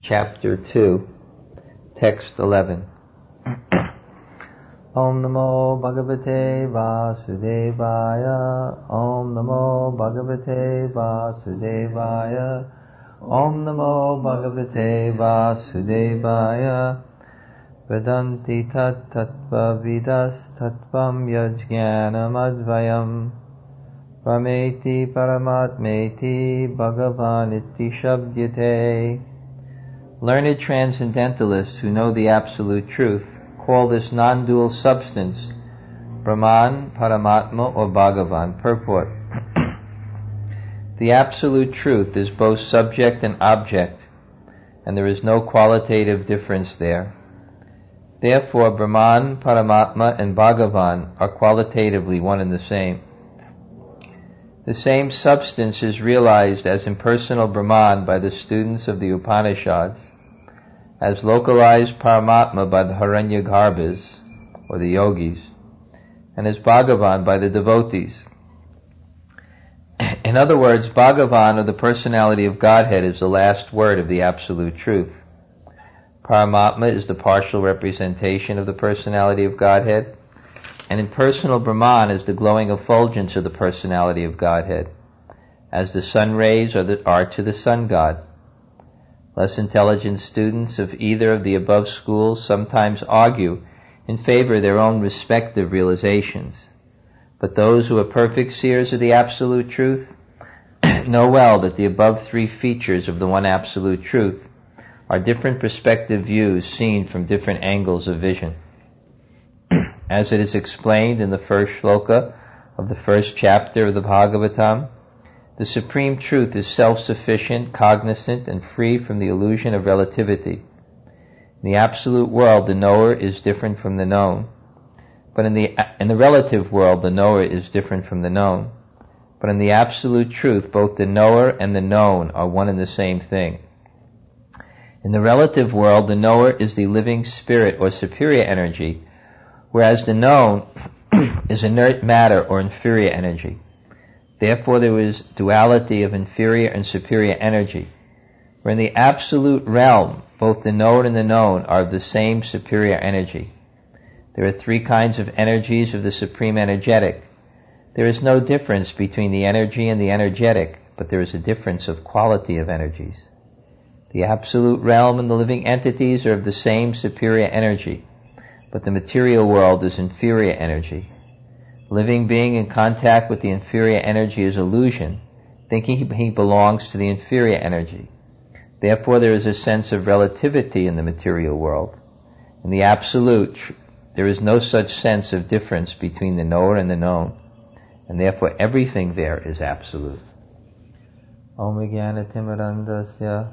Chapter 2, Text 11. Om Namo Bhagavate Vasudevaya. Om Namo Bhagavate Vasudevaya. Om Namo Bhagavate Vasudevaya. Vedanti tat tattva vidas tattvam yajnanam advayam. Rameti paramatmeti bhagavaniti shabdyate. Learned transcendentalists who know the absolute truth call this non-dual substance Brahman, Paramatma, or Bhagavan. Purport. The absolute truth is both subject and object, and there is no qualitative difference there. Therefore, Brahman, Paramatma, and Bhagavan are qualitatively one and the same. The same substance is realized as impersonal Brahman by the students of the Upanishads, as localized Paramatma by the Hiranyagarbhas, or the yogis, and as Bhagavan by the devotees. In other words, Bhagavan, or the personality of Godhead, is the last word of the absolute truth. Paramatma is the partial representation of the personality of Godhead, and impersonal Brahman is the glowing effulgence of the personality of Godhead, as the sun rays are to the sun god. Less intelligent students of either of the above schools sometimes argue in favor of their own respective realizations, but those who are perfect seers of the absolute truth know well that the above three features of the one absolute truth are different perspective views seen from different angles of vision. As it is explained in the first shloka of the first chapter of the Bhagavatam, the supreme truth is self-sufficient, cognizant, and free from the illusion of relativity. In the absolute world, the knower is different from the known, but in the relative world, the knower is different from the known. But in the absolute truth, both the knower and the known are one and the same thing. In the relative world, the knower is the living spirit or superior energy, whereas the known is inert matter or inferior energy. Therefore, there is duality of inferior and superior energy, where in the absolute realm, both the knower and the known are of the same superior energy. There are three kinds of energies of the supreme energetic. There is no difference between the energy and the energetic, but there is a difference of quality of energies. The absolute realm and the living entities are of the same superior energy, but the material world is inferior energy. Living being in contact with the inferior energy is illusion, thinking he belongs to the inferior energy. Therefore, there is a sense of relativity in the material world. In the absolute, there is no such sense of difference between the knower and the known, and therefore everything there is absolute. Om Jnana-timirandasya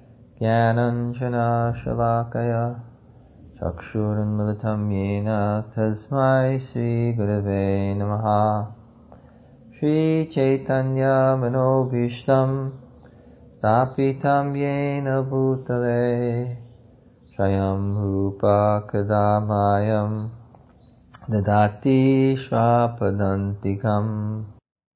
Jnananjana Shalakaya Chakshurunmilitam Yena Tasmai Sri Gurave Namaha. Sri Chaitanya Manobhishtam Stapitam Yena Bhutale Swayam Rupa Kadamayam Dadati Shvapadantikam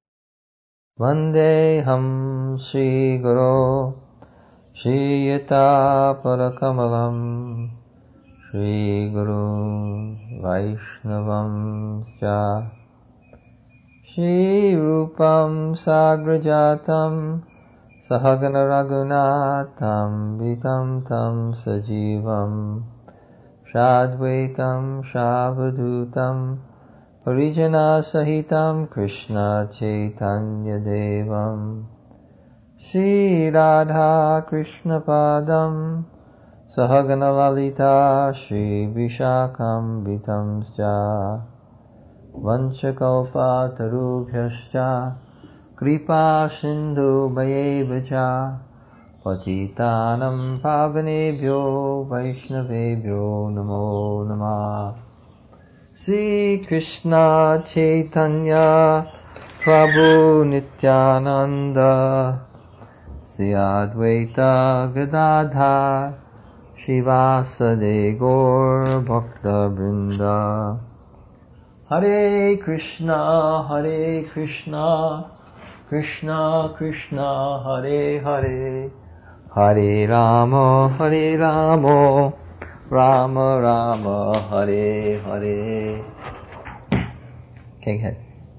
Vandeham Sri Guru Shri Yata Parakamalam Shri Guru Vaishnavam Cha Shri Rupam Sagrajatam Sahagana Raghunatham Vitam Tam Sajivam Shadvaitam Shavadutam Parijana Sahitam Krishna Chaitanya Devam Shri Radha Krishna Padam Sahagana Lalita Shri Vishakam Vitamscha Vanchakalpa Tarubhyascha Kripa Sindhu Bhayevacha Patitanam Pavanebhyo Vaishnavebhyo Namo Namah. Sri Krishna Chaitanya Prabhu Nityananda Sri Advaita Gadadhar Shivasade Gaur Bhakta Vrinda. Hare Krishna, Krishna Krishna Hare Hare, Hare Rama, Hare Rama, Rama Rama, Hare Hare. Okay, go ahead.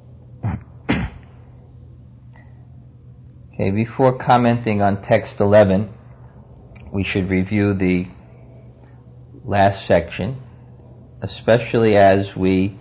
Okay, before commenting on text 11, we should review the last section, especially as we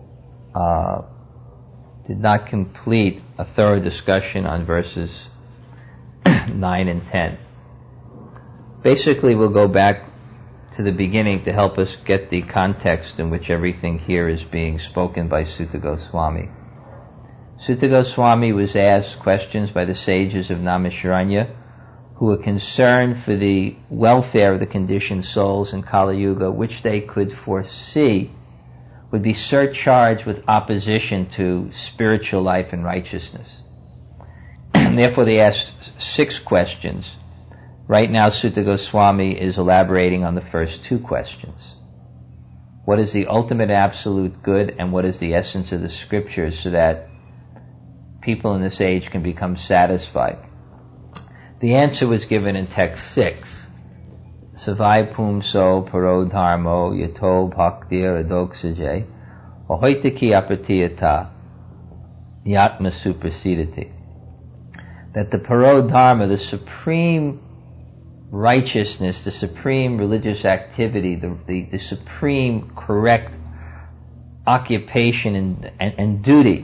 did not complete a thorough discussion on verses 9 and 10. Basically, we'll go back to the beginning to help us get the context in which everything here is being spoken by Sutta Goswami. Sutta Goswami was asked questions by the sages of Naimisharanya, who were concerned for the welfare of the conditioned souls in Kali Yuga, which they could foresee would be surcharged with opposition to spiritual life and righteousness. And therefore they asked 6 questions. Right now Sutta Goswami is elaborating on the first 2 questions. What is the ultimate absolute good, and what is the essence of the scriptures, so that people in this age can become satisfied? The answer was given in text 6. Savai pumso parodharmo yato bhaktir adoksaje ahoitaki apatiyata yatma suprasidati. That the parodharma, the supreme righteousness, the supreme religious activity, the supreme correct occupation and duty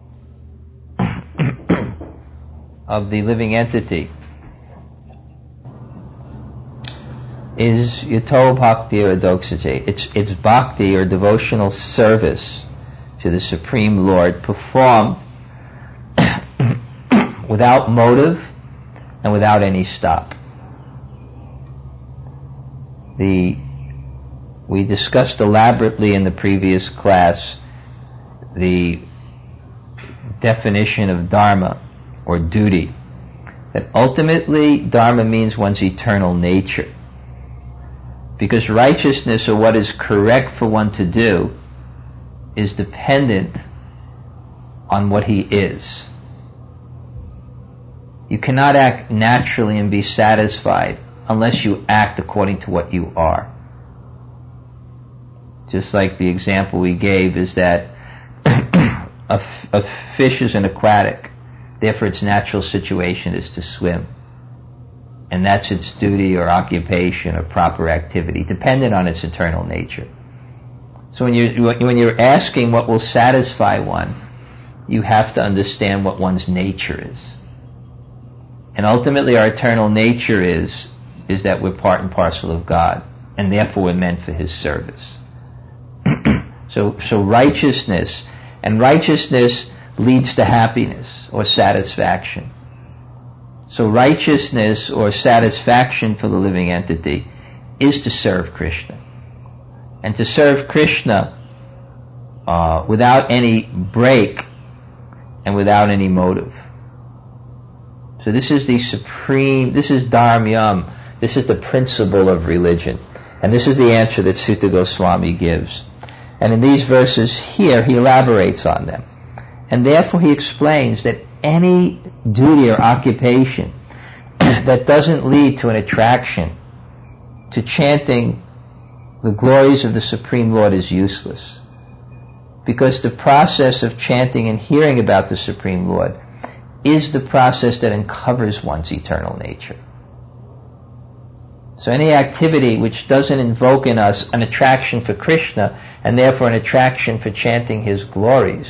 of the living entity is yato bhakti or adoksaje. It's bhakti or devotional service to the Supreme Lord performed without motive and without any stop. We discussed elaborately in the previous class the definition of dharma or duty. That ultimately dharma means one's eternal nature. Because righteousness, or what is correct for one to do, is dependent on what he is. You cannot act naturally and be satisfied unless you act according to what you are. Just like the example we gave is that a fish is an aquatic, therefore its natural situation is to swim. And that's its duty or occupation or proper activity, dependent on its eternal nature. So when you're asking what will satisfy one, you have to understand what one's nature is. And ultimately our eternal nature is that we're part and parcel of God, and therefore we're meant for His service. So righteousness leads to happiness or satisfaction. So righteousness or satisfaction for the living entity is to serve Krishna. And to serve Krishna without any break and without any motive. So this is the supreme, this is dharmyam, this is the principle of religion. And this is the answer that Sutta Goswami gives. And in these verses here, he elaborates on them. And therefore he explains that any duty or occupation that doesn't lead to an attraction to chanting the glories of the Supreme Lord is useless. Because the process of chanting and hearing about the Supreme Lord is the process that uncovers one's eternal nature. So any activity which doesn't invoke in us an attraction for Krishna, and therefore an attraction for chanting His glories,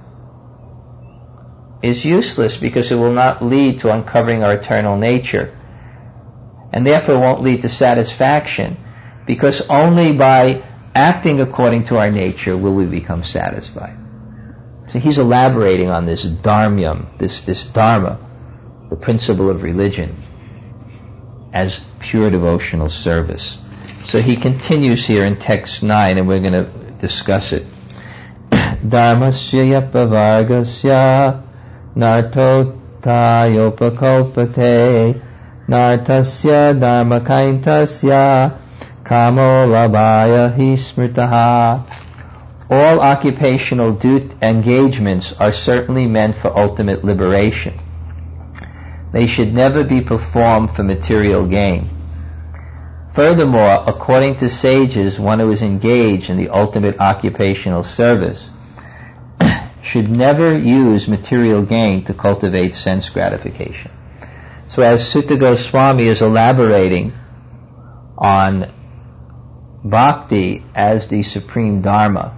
is useless, because it will not lead to uncovering our eternal nature, and therefore won't lead to satisfaction, because only by acting according to our nature will we become satisfied. So he's elaborating on this dharmyam, this dharma, the principle of religion, as pure devotional service. So he continues here in text 9, and we're going to discuss it. Dharmasya yapavargasya narto tayopakopate nartasya dharmakaintasya kamo labhaya hi smritaha. All occupational engagements are certainly meant for ultimate liberation. They should never be performed for material gain. Furthermore, according to sages, one who is engaged in the ultimate occupational service should never use material gain to cultivate sense gratification. So as Sutta Goswami is elaborating on bhakti as the supreme dharma,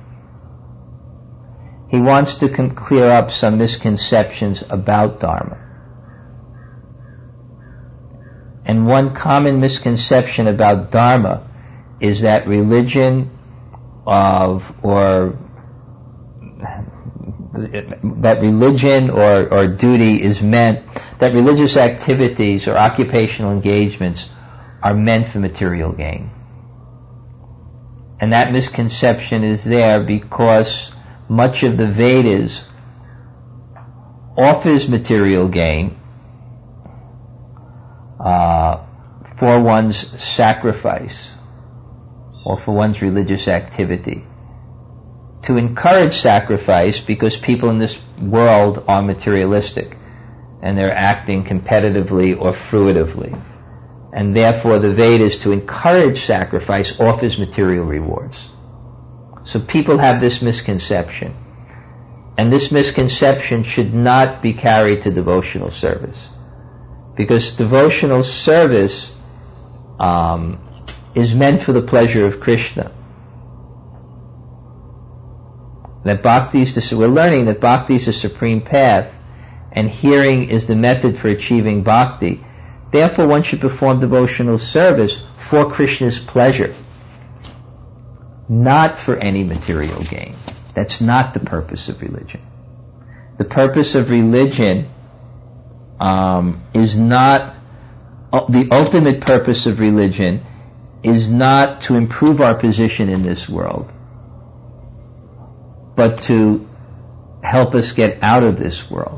he wants to clear up some misconceptions about dharma. And one common misconception about dharma is that religion or duty is meant, that religious activities or occupational engagements are meant for material gain. And that misconception is there because much of the Vedas offers material gain for one's sacrifice or for one's religious activity, to encourage sacrifice because people in this world are materialistic and they're acting competitively or fruitively. And therefore the Vedas, to encourage sacrifice, offers material rewards. So people have this misconception. And this misconception should not be carried to devotional service. Because devotional service is meant for the pleasure of Krishna. That bhakti is we're learning that bhakti is the supreme path, and hearing is the method for achieving bhakti. Therefore, one should perform devotional service for Krishna's pleasure, not for any material gain. That's not the purpose of religion. The purpose of religion is not, the ultimate purpose of religion is not to improve our position in this world, but to help us get out of this world.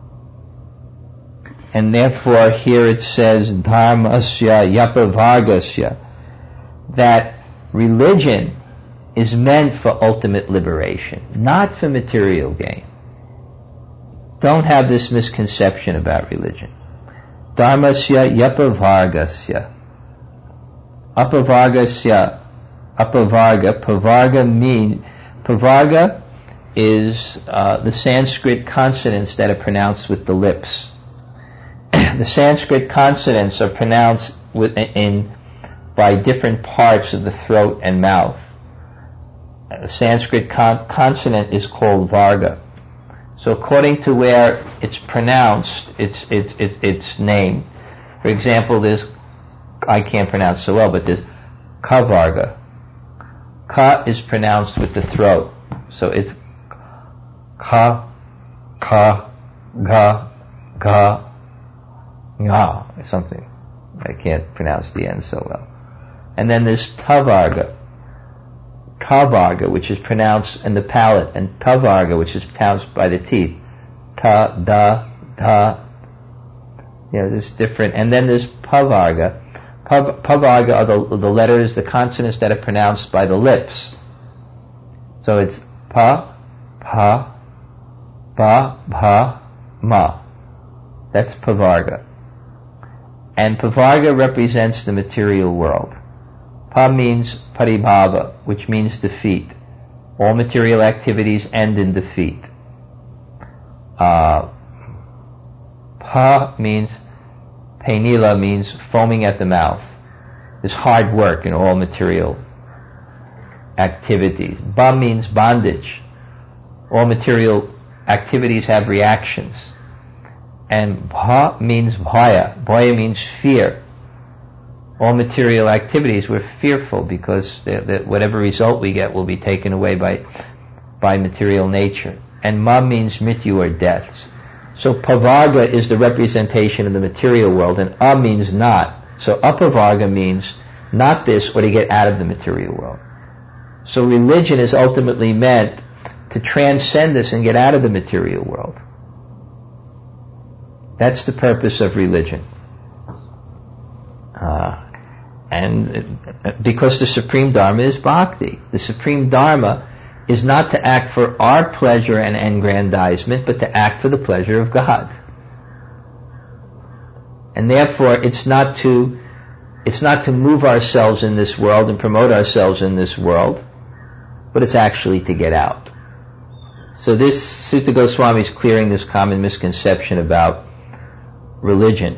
And therefore here it says, dharmasya yapavargasya, that religion is meant for ultimate liberation, not for material gain. Don't have this misconception about religion. Dharmasya yapavargasya. Apavargasya, apavarga, pavarga is the Sanskrit consonants that are pronounced with the lips. The Sanskrit consonants are pronounced by different parts of the throat and mouth. The Sanskrit consonant is called varga. So according to where it's pronounced, its name. For example, I can't pronounce so well, but there's kavarga. Ka is pronounced with the throat. So it's ka, ga, nga, something. I can't pronounce the end so well. And then there's tavarga. Tavarga, which is pronounced in the palate, and tavarga, which is pronounced by the teeth. Ta, da, da. There's different. And then there's pavarga. Pavarga are the letters, the consonants that are pronounced by the lips. So it's pa, ba, bha, ma. That's pavarga. And pavarga represents the material world. Pa means paribhava, which means defeat. All material activities end in defeat. Pa means, penila means foaming at the mouth. There's hard work in all material activities. Ba means bondage. All material activities have reactions. And bha means bhaya. Bhaya means fear. All material activities, we're fearful because whatever result we get will be taken away by material nature. And ma means mrityu, or deaths. So pavarga is the representation of the material world, and a means not. So apavarga means not this, or to get out of the material world. So religion is ultimately meant to transcend this and get out of the material world. That's the purpose of religion. And because the supreme dharma is bhakti. The supreme dharma is not to act for our pleasure and aggrandizement, but to act for the pleasure of God. And therefore, it's not to move ourselves in this world and promote ourselves in this world, but it's actually to get out. So this Sutta Goswami is clearing this common misconception about religion.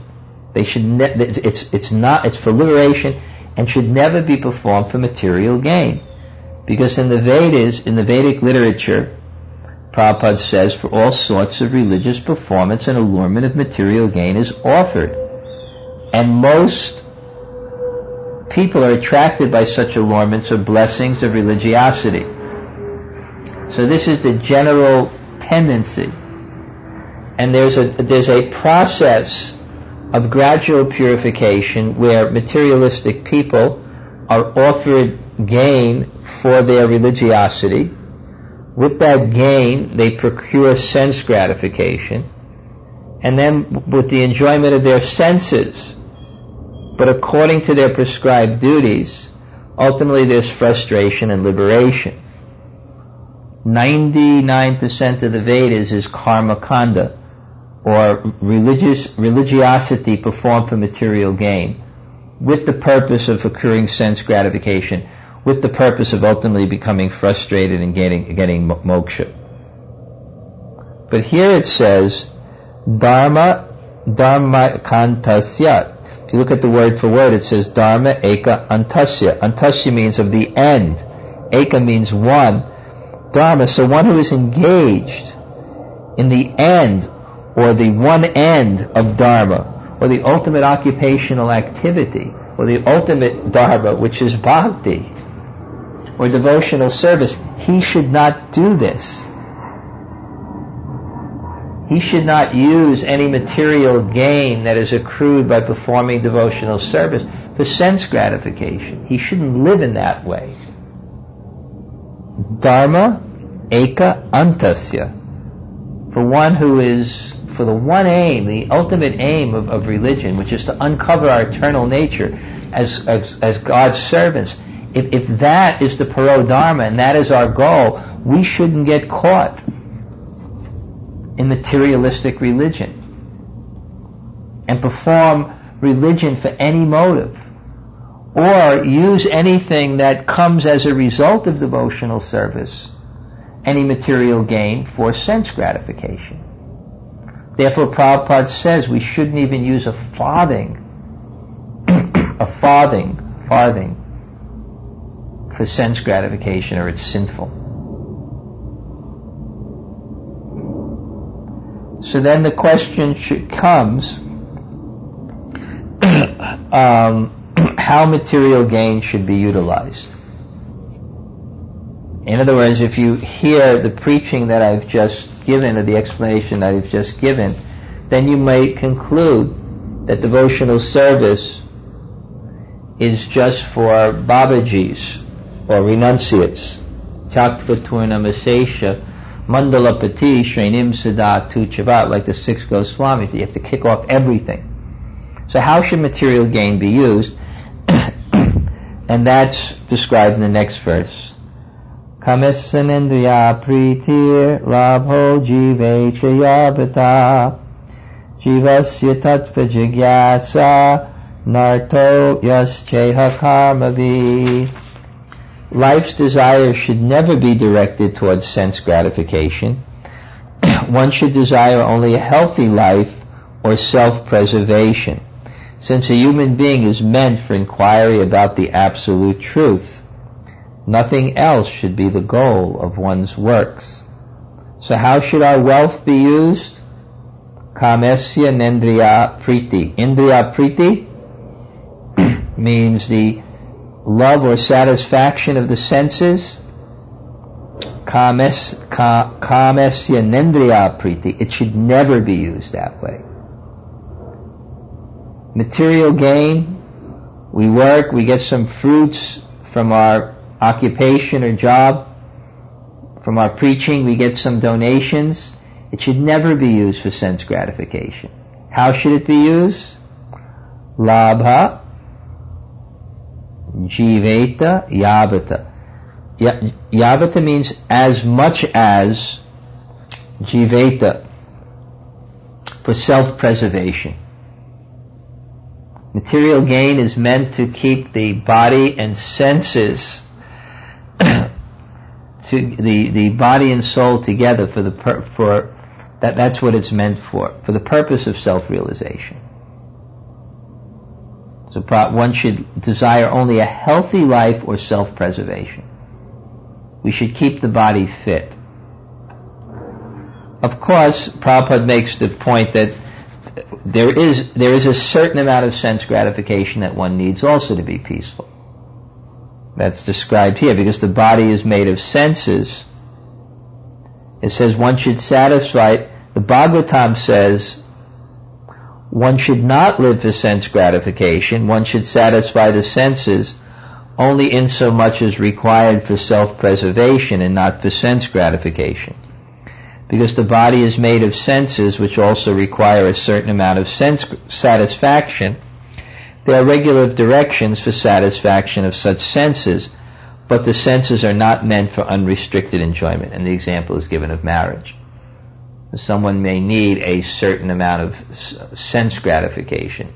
It's for liberation and should never be performed for material gain. Because in the Vedas, in the Vedic literature, Prabhupada says, for all sorts of religious performance, an allurement of material gain is offered. And most people are attracted by such allurements or blessings of religiosity. So this is the general tendency. And there's a process of gradual purification where materialistic people are offered gain for their religiosity. With that gain, they procure sense gratification, and then with the enjoyment of their senses, but according to their prescribed duties, ultimately there's frustration and liberation. 99% of the Vedas is karma kanda, or religiosity performed for material gain, with the purpose of accruing sense gratification, with the purpose of ultimately becoming frustrated and getting moksha. But here it says, dharma kantasya. If you look at the word for word, it says dharma eka antasya. Antasya means of the end. Eka means one. Dharma, so one who is engaged in the end, or the one end of dharma, or the ultimate occupational activity, or the ultimate dharma, which is bhakti, or devotional service, he should not do this. He should not use any material gain that is accrued by performing devotional service for sense gratification. He shouldn't live in that way. Dharma eka antasya. For the one aim, the ultimate aim of religion, which is to uncover our eternal nature as God's servants. If that is the paro dharma and that is our goal, we shouldn't get caught in materialistic religion and perform religion for any motive, or use anything that comes as a result of devotional service, any material gain, for sense gratification. Therefore, Prabhupada says we shouldn't even use a farthing for sense gratification, or it's sinful. So then the question comes, how material gain should be utilized. In other words, if you hear the preaching that I've just given, or the explanation that I've just given, then you may conclude that devotional service is just for Babajis or renunciates. Taktvaturnamaseisha mandalapati shrenim sadatu chavat, like the six Goswamis. You have to kick off everything. So how should material gain be used? And that's described in the next verse. Kamesanendriya pritir labho jive chayabhata jivasya tattva jigyasa narto yascheha karmavi. Life's desire should never be directed towards sense gratification. One should desire only a healthy life or self-preservation, since a human being is meant for inquiry about the absolute truth. Nothing else should be the goal of one's works. So how should our wealth be used? Kamesya nendriya priti. Indriya priti means the love or satisfaction of the senses. Kamesya nendriya priti. It should never be used that way. Material gain, we work, we get some fruits from our occupation or job, from our preaching, we get some donations. It should never be used for sense gratification. How should it be used? Labha jiveta yabata. Yabata means as much as, jiveta, for self-preservation. Material gain is meant to keep the body and senses, to the body and soul together that's what it's meant for the purpose of self-realization. So one should desire only a healthy life or self-preservation. We should keep the body fit. Of course, Prabhupada makes the point that there is a certain amount of sense gratification that one needs also to be peaceful. That's described here, because the body is made of senses. It says one should satisfy, the Bhagavatam says, one should not live for sense gratification, one should satisfy the senses only in so much as required for self-preservation and not for sense gratification. Because the body is made of senses which also require a certain amount of sense satisfaction, there are regular directions for satisfaction of such senses, but the senses are not meant for unrestricted enjoyment. And the example is given of marriage. Someone may need a certain amount of sense gratification,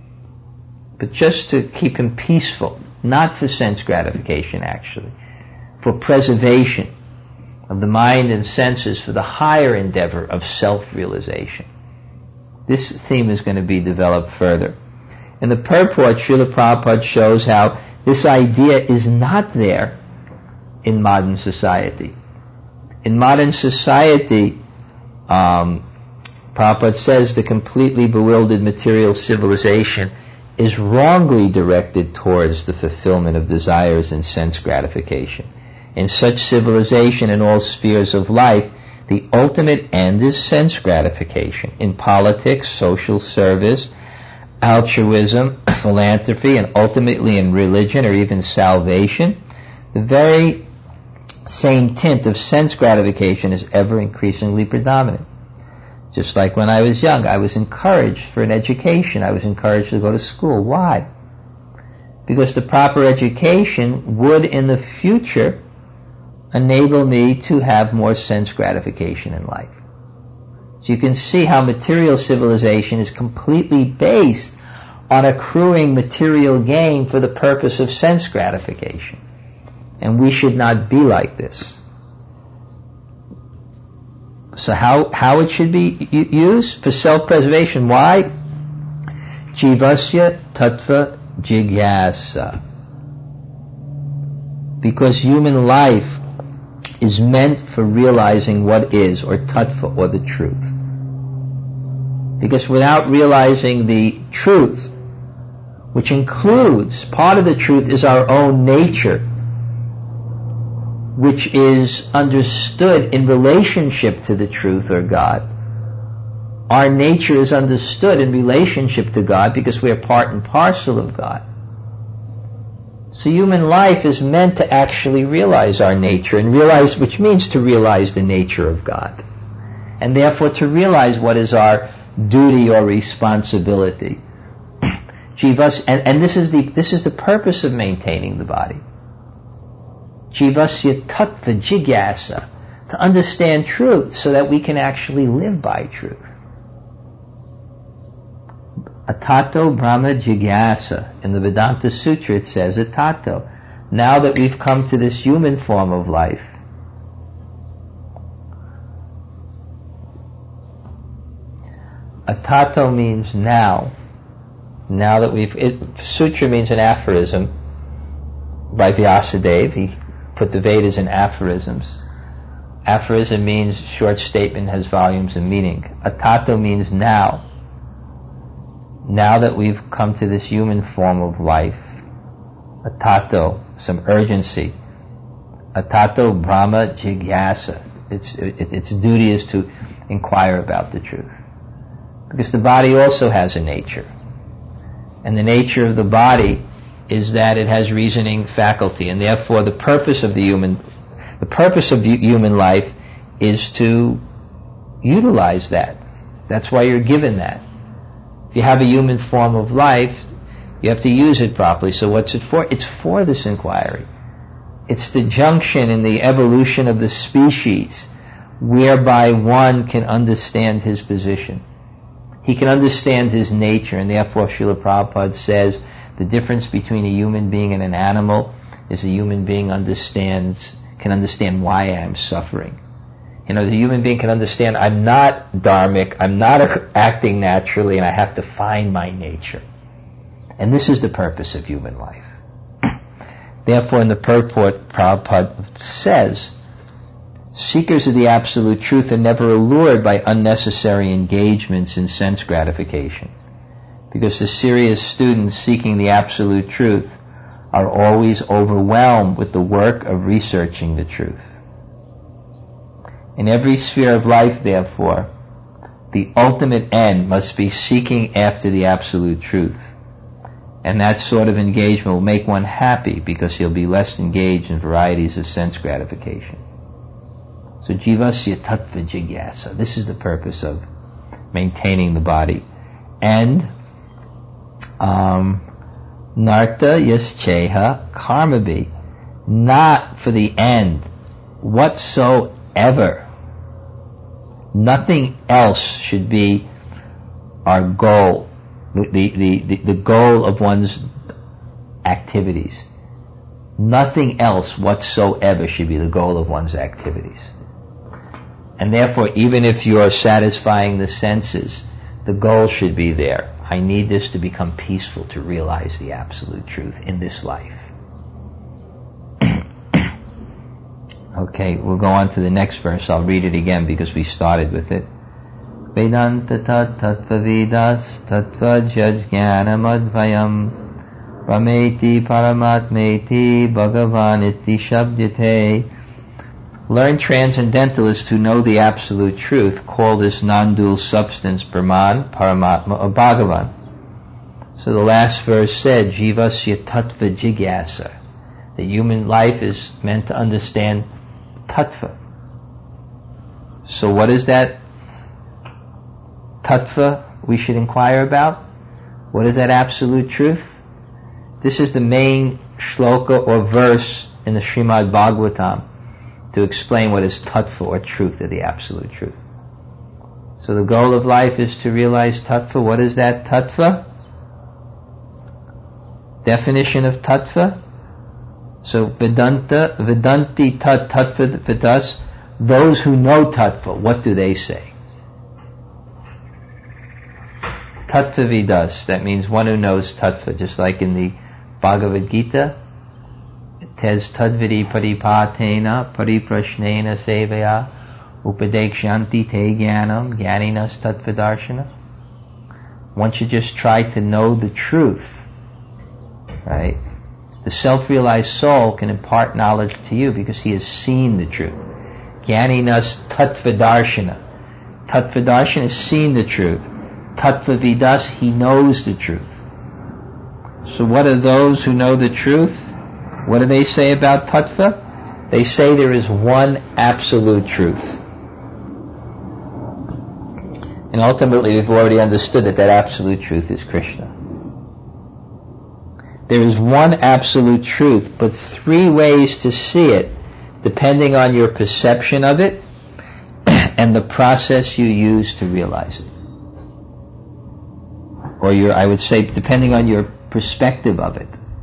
but just to keep him peaceful, not for sense gratification actually, for preservation of the mind and senses, for the higher endeavor of self-realization. This theme is going to be developed further. In the purport, Srila Prabhupada shows how this idea is not there in modern society. In modern society, Prabhupada says the completely bewildered material civilization is wrongly directed towards the fulfillment of desires and sense gratification. In such civilization in all spheres of life, the ultimate end is sense gratification. In politics, social service, altruism, philanthropy, and ultimately in religion or even salvation, the very same tint of sense gratification is ever increasingly predominant. Just like when I was young, I was encouraged for an education. I was encouraged to go to school. Why? Because the proper education would in the future enable me to have more sense gratification in life. So you can see how material civilization is completely based on accruing material gain for the purpose of sense gratification. And we should not be like this. So how it should be used? For self-preservation. Why? Jivasya tattva jigyasa. Because human life is meant for realizing what is, or tattva, or the truth. Because without realizing the truth, which includes, part of the truth is our own nature, which is understood in relationship to the truth or God. Our nature is understood in relationship to God because we are part and parcel of God. So human life is meant to actually realize our nature, and realize, which means to realize the nature of God. And therefore to realize what is our duty or responsibility. Jivas, and this is the purpose of maintaining the body. Jivasya tattva jigyasa, to understand truth so that we can actually live by truth. Atato Brahma jigyasa. In the Vedanta Sutra it says, Atato, now that we've come to this human form of life, Atato means now. Now that Sutra means an aphorism by Vyasadeva. He put the Vedas in aphorisms. Aphorism means short statement, has volumes of meaning. Atato means now. Now that we've come to this human form of life. Atato, some urgency. Atato Brahma jigyasa. Its duty is to inquire about the truth. Because the body also has a nature. And the nature of the body is that it has reasoning faculty, and therefore the purpose of the human life is to utilize that. That's why you're given that. If you have a human form of life, you have to use it properly. So what's it for? It's for this inquiry. It's the junction in the evolution of the species whereby one can understand his position. He can understand his nature, and therefore Srila Prabhupada says the difference between a human being and an animal is a human being can understand why I am suffering. The human being can understand I'm not dharmic, I'm not acting naturally, and I have to find my nature. And this is the purpose of human life. Therefore, in the purport, Prabhupada says, seekers of the absolute truth are never allured by unnecessary engagements in sense gratification, because the serious students seeking the absolute truth are always overwhelmed with the work of researching the truth. In every sphere of life, therefore, the ultimate end must be seeking after the absolute truth. And that sort of engagement will make one happy because he'll be less engaged in varieties of sense gratification. So jivasya tattva jigyasa. This is the purpose of maintaining the body. And narta yascheha karmabhi. Not for the end whatsoever. Nothing else should be our goal, the goal of one's activities. Nothing else whatsoever should be the goal of one's activities. And therefore, even if you are satisfying the senses, the goal should be there. I need this to become peaceful, to realize the absolute truth in this life. Okay, we'll go on to the next verse. I'll read it again because we started with it. Vedanta tattva vidas tattva jnanam advayam rameti paramatmeti bhagavan iti shabdyate. Learned transcendentalists who know the absolute truth call this non-dual substance Brahman, Paramatma, or Bhagavan. So the last verse said, Jivasya tattva jigyasa. The human life is meant to understand tattva. So what is that tattva we should inquire about? What is that absolute truth? This is the main shloka or verse in the Srimad Bhagavatam to explain what is tattva or truth, or the absolute truth. So the goal of life is to realize tattva. What is that tattva? Definition of tattva. So Vedanti tattva vidas, those who know tattva, what do they say? Tattva vidas, that means one who knows tattva, just like in the Bhagavad Gita, it says tadvidi paripatena pariprashnena sevaya upadekshanti te jnanam jnaninas tattvadarshana. One should just try to know the truth, right? The self-realized soul can impart knowledge to you because he has seen the truth. Jnaninas tattvadarshana. Tattvadarshana has seen the truth. Tattvavidas, he knows the truth. So what are those who know the truth? What do they say about tattva? They say there is one absolute truth. And ultimately we've already understood that absolute truth is Krishna. There is one absolute truth, but three ways to see it, depending on your perception of it and the process you use to realize it. Or I would say, depending on your perspective of it.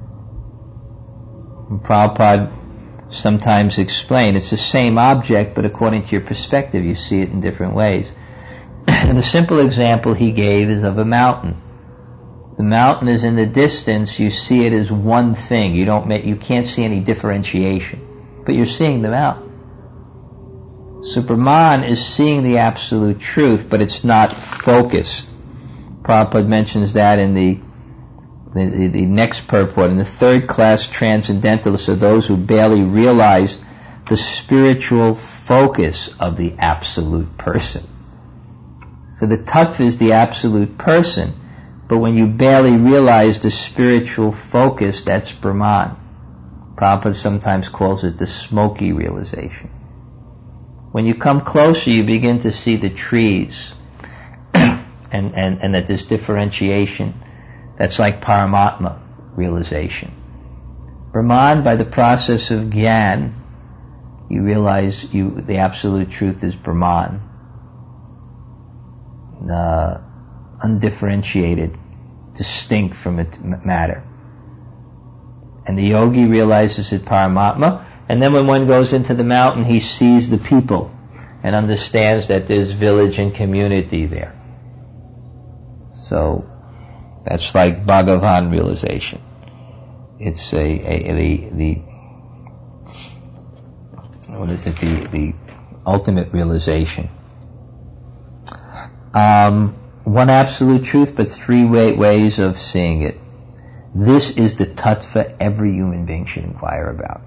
And Prabhupada sometimes explained, it's the same object, but according to your perspective, you see it in different ways. And the simple example he gave is of a mountain. The mountain is in the distance, you see it as one thing. You can't see any differentiation, but you're seeing the mountain. So Brahman is seeing the absolute truth, but it's not focused. Prabhupada mentions that in the next purport. In the third class transcendentalists are those who barely realize the spiritual focus of the absolute person. So the tattva is the absolute person, but when you barely realize the spiritual focus, that's Brahman. Prabhupada sometimes calls it the smoky realization. When you come closer, you begin to see the trees, and that there's differentiation. That's like Paramatma realization. Brahman, by the process of Gyan, you realize the absolute truth is Brahman. undifferentiated, distinct from matter. And the yogi realizes it Paramatma, and then when one goes into the mountain, he sees the people and understands that there's village and community there. So that's like Bhagavan realization. It's the ultimate realization. One absolute truth, but three ways of seeing it. This is the tattva every human being should inquire about.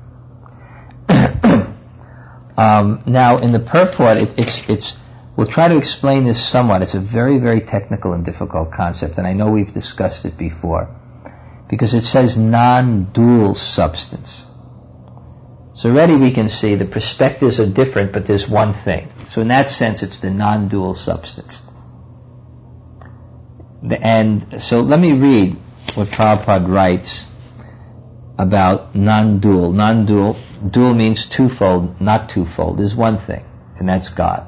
Now, in the purport, we'll try to explain this somewhat. It's a very, very technical and difficult concept, and I know we've discussed it before, because it says non-dual substance. So already we can see the perspectives are different, but there's one thing. So in that sense, it's the non-dual substance. And so let me read what Prabhupada writes about non-dual. Non-dual, dual means twofold, not twofold. There's one thing, and that's God.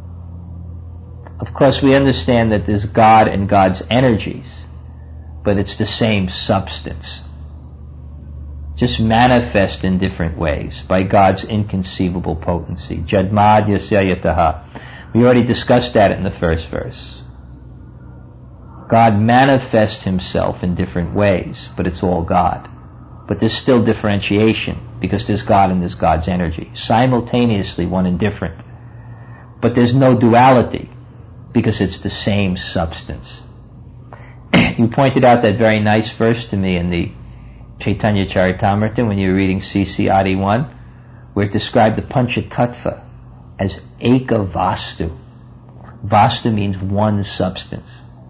Of course, we understand that there's God and God's energies, but it's the same substance, just manifest in different ways by God's inconceivable potency. Jadmad yasya yataha. We already discussed that in the first verse. God manifests himself in different ways, but it's all God. But there's still differentiation, because there's God and there's God's energy, simultaneously one and different. But there's no duality, because it's the same substance. You pointed out that very nice verse to me in the Chaitanya Charitamrita when you were reading CC Adi 1, where it described the Panchatattva as Eka Vastu. Vastu means one substance.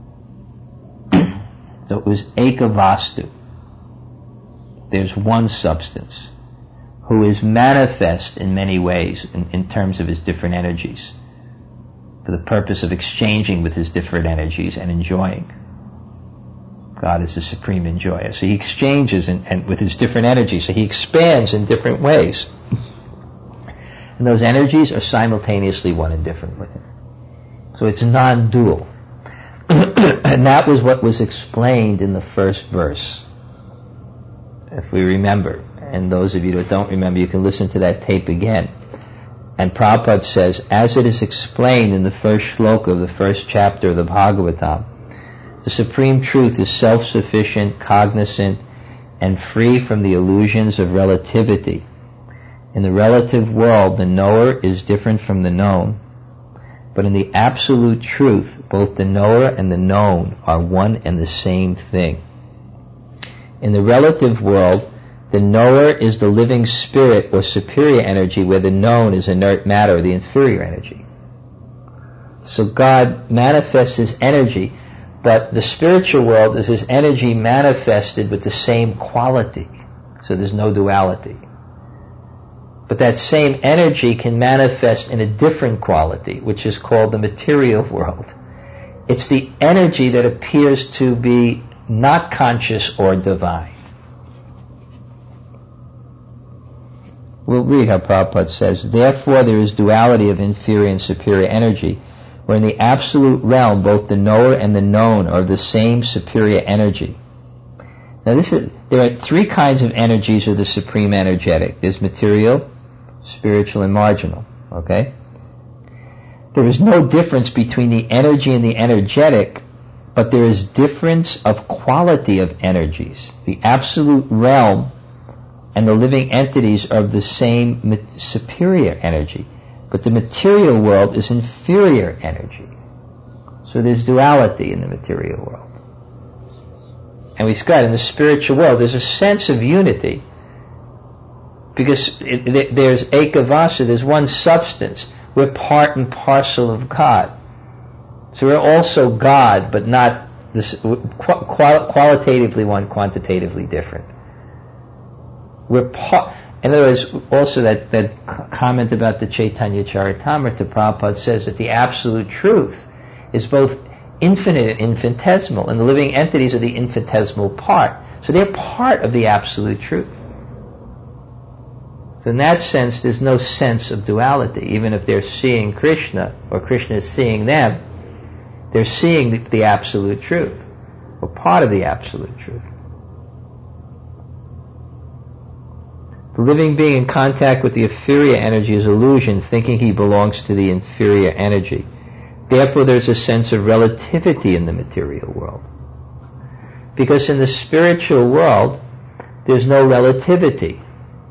So it was Eka Vastu. There's one substance who is manifest in many ways in terms of his different energies for the purpose of exchanging with his different energies and enjoying. God is the supreme enjoyer. So he exchanges and with his different energies. So he expands in different ways. And those energies are simultaneously one and different with him. So it's non-dual. And that was what was explained in the first verse. If we remember, and those of you that don't remember, you can listen to that tape again. And Prabhupada says, as it is explained in the first shloka of the first chapter of the Bhagavatam, the Supreme Truth is self-sufficient, cognizant, and free from the illusions of relativity. In the relative world, the knower is different from the known, but in the absolute truth, both the knower and the known are one and the same thing. In the relative world, the knower is the living spirit or superior energy, where the known is inert matter or the inferior energy. So God manifests his energy, but the spiritual world is his energy manifested with the same quality. So there's no duality. But that same energy can manifest in a different quality, which is called the material world. It's the energy that appears to be not conscious or divine. We'll read how Prabhupada says, therefore there is duality of inferior and superior energy, where in the absolute realm both the knower and the known are the same superior energy. Now there are three kinds of energies of the supreme energetic. There's material, spiritual, and marginal. Okay? There is no difference between the energy and the energetic, but there is difference of quality of energies. The absolute realm and the living entities are of the same superior energy, but the material world is inferior energy. So there's duality in the material world. And we said in the spiritual world there's a sense of unity, because there's Ekavasa, there's one substance. We're part and parcel of God. So we're also God, but not this, qualitatively one, quantitatively different. We're part. In other words, also that comment about the Chaitanya Charitamrita, Prabhupada says that the absolute truth is both infinite and infinitesimal, and the living entities are the infinitesimal part. So they're part of the absolute truth. So in that sense, there's no sense of duality. Even if they're seeing Krishna, or Krishna is seeing them, They're seeing the absolute truth, or part of the absolute truth. The living being in contact with the inferior energy is illusion, thinking he belongs to the inferior energy. Therefore, there's a sense of relativity in the material world. Because in the spiritual world, there's no relativity.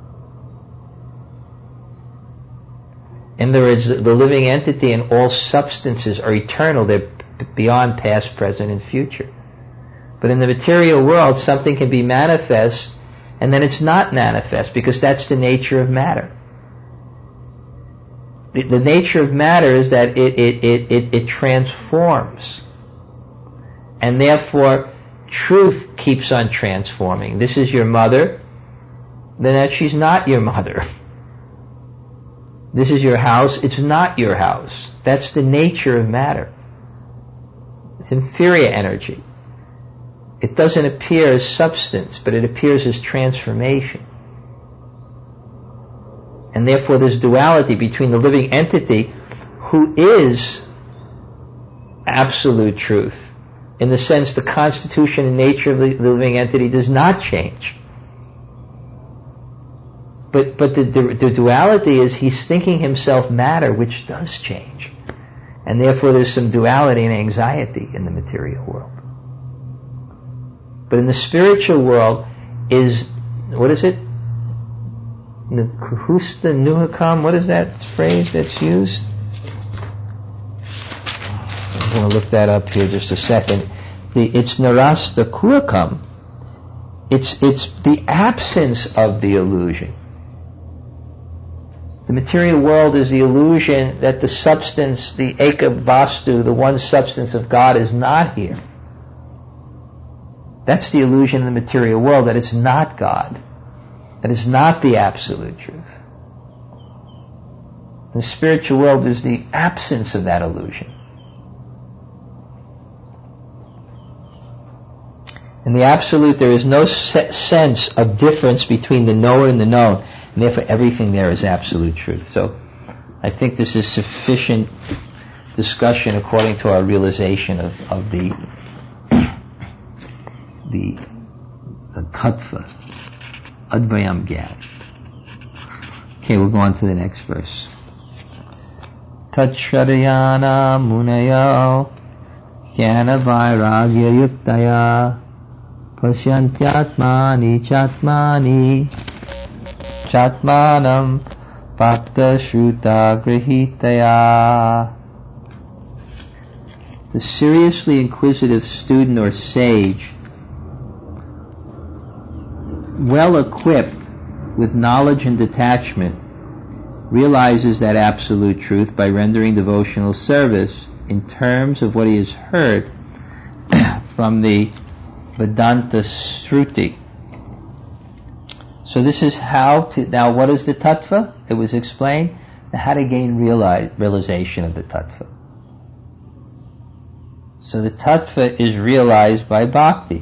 In other words, the living entity and all substances are eternal. They're beyond past, present, and future. But in the material world, something can be manifest, and then it's not manifest, because that's the nature of matter. The nature of matter is that it transforms. And therefore, truth keeps on transforming. This is your mother, then that she's not your mother. This is your house, it's not your house. That's the nature of matter. It's inferior energy. It doesn't appear as substance, but it appears as transformation. And therefore there's duality between the living entity, who is absolute truth. In the sense, the constitution and nature of the living entity does not change. But the duality is he's thinking himself matter, which does change. And therefore there's some duality and anxiety in the material world. But in the spiritual world is, what is it? Nuhusta Nuhakam, what is that phrase that's used? I'm going to look that up here just a second. It's Narasta Kuakam. It's the absence of the illusion. The material world is the illusion that the substance, the Eka Vastu, the one substance of God, is not here. That's the illusion in the material world, that it's not God. That it's not the absolute truth. In the spiritual world, there's the absence of that illusion. In the absolute, there is no sense of difference between the knower and the known, and therefore everything there is absolute truth. So I think this is sufficient discussion according to our realization of the tattva, advayam gyan. Okay, we'll go on to the next verse. Tatshadayana munayo jnana vairagya yuktaya pasyantyatmani chatmanam bhakta shruta grihitaya. The seriously inquisitive student or sage, well equipped with knowledge and detachment, realizes that absolute truth by rendering devotional service in terms of what he has heard from the Vedanta Shruti. So this is how to, now what is the tattva? It was explained, how to gain realization of the tattva. So the tattva is realized by bhakti.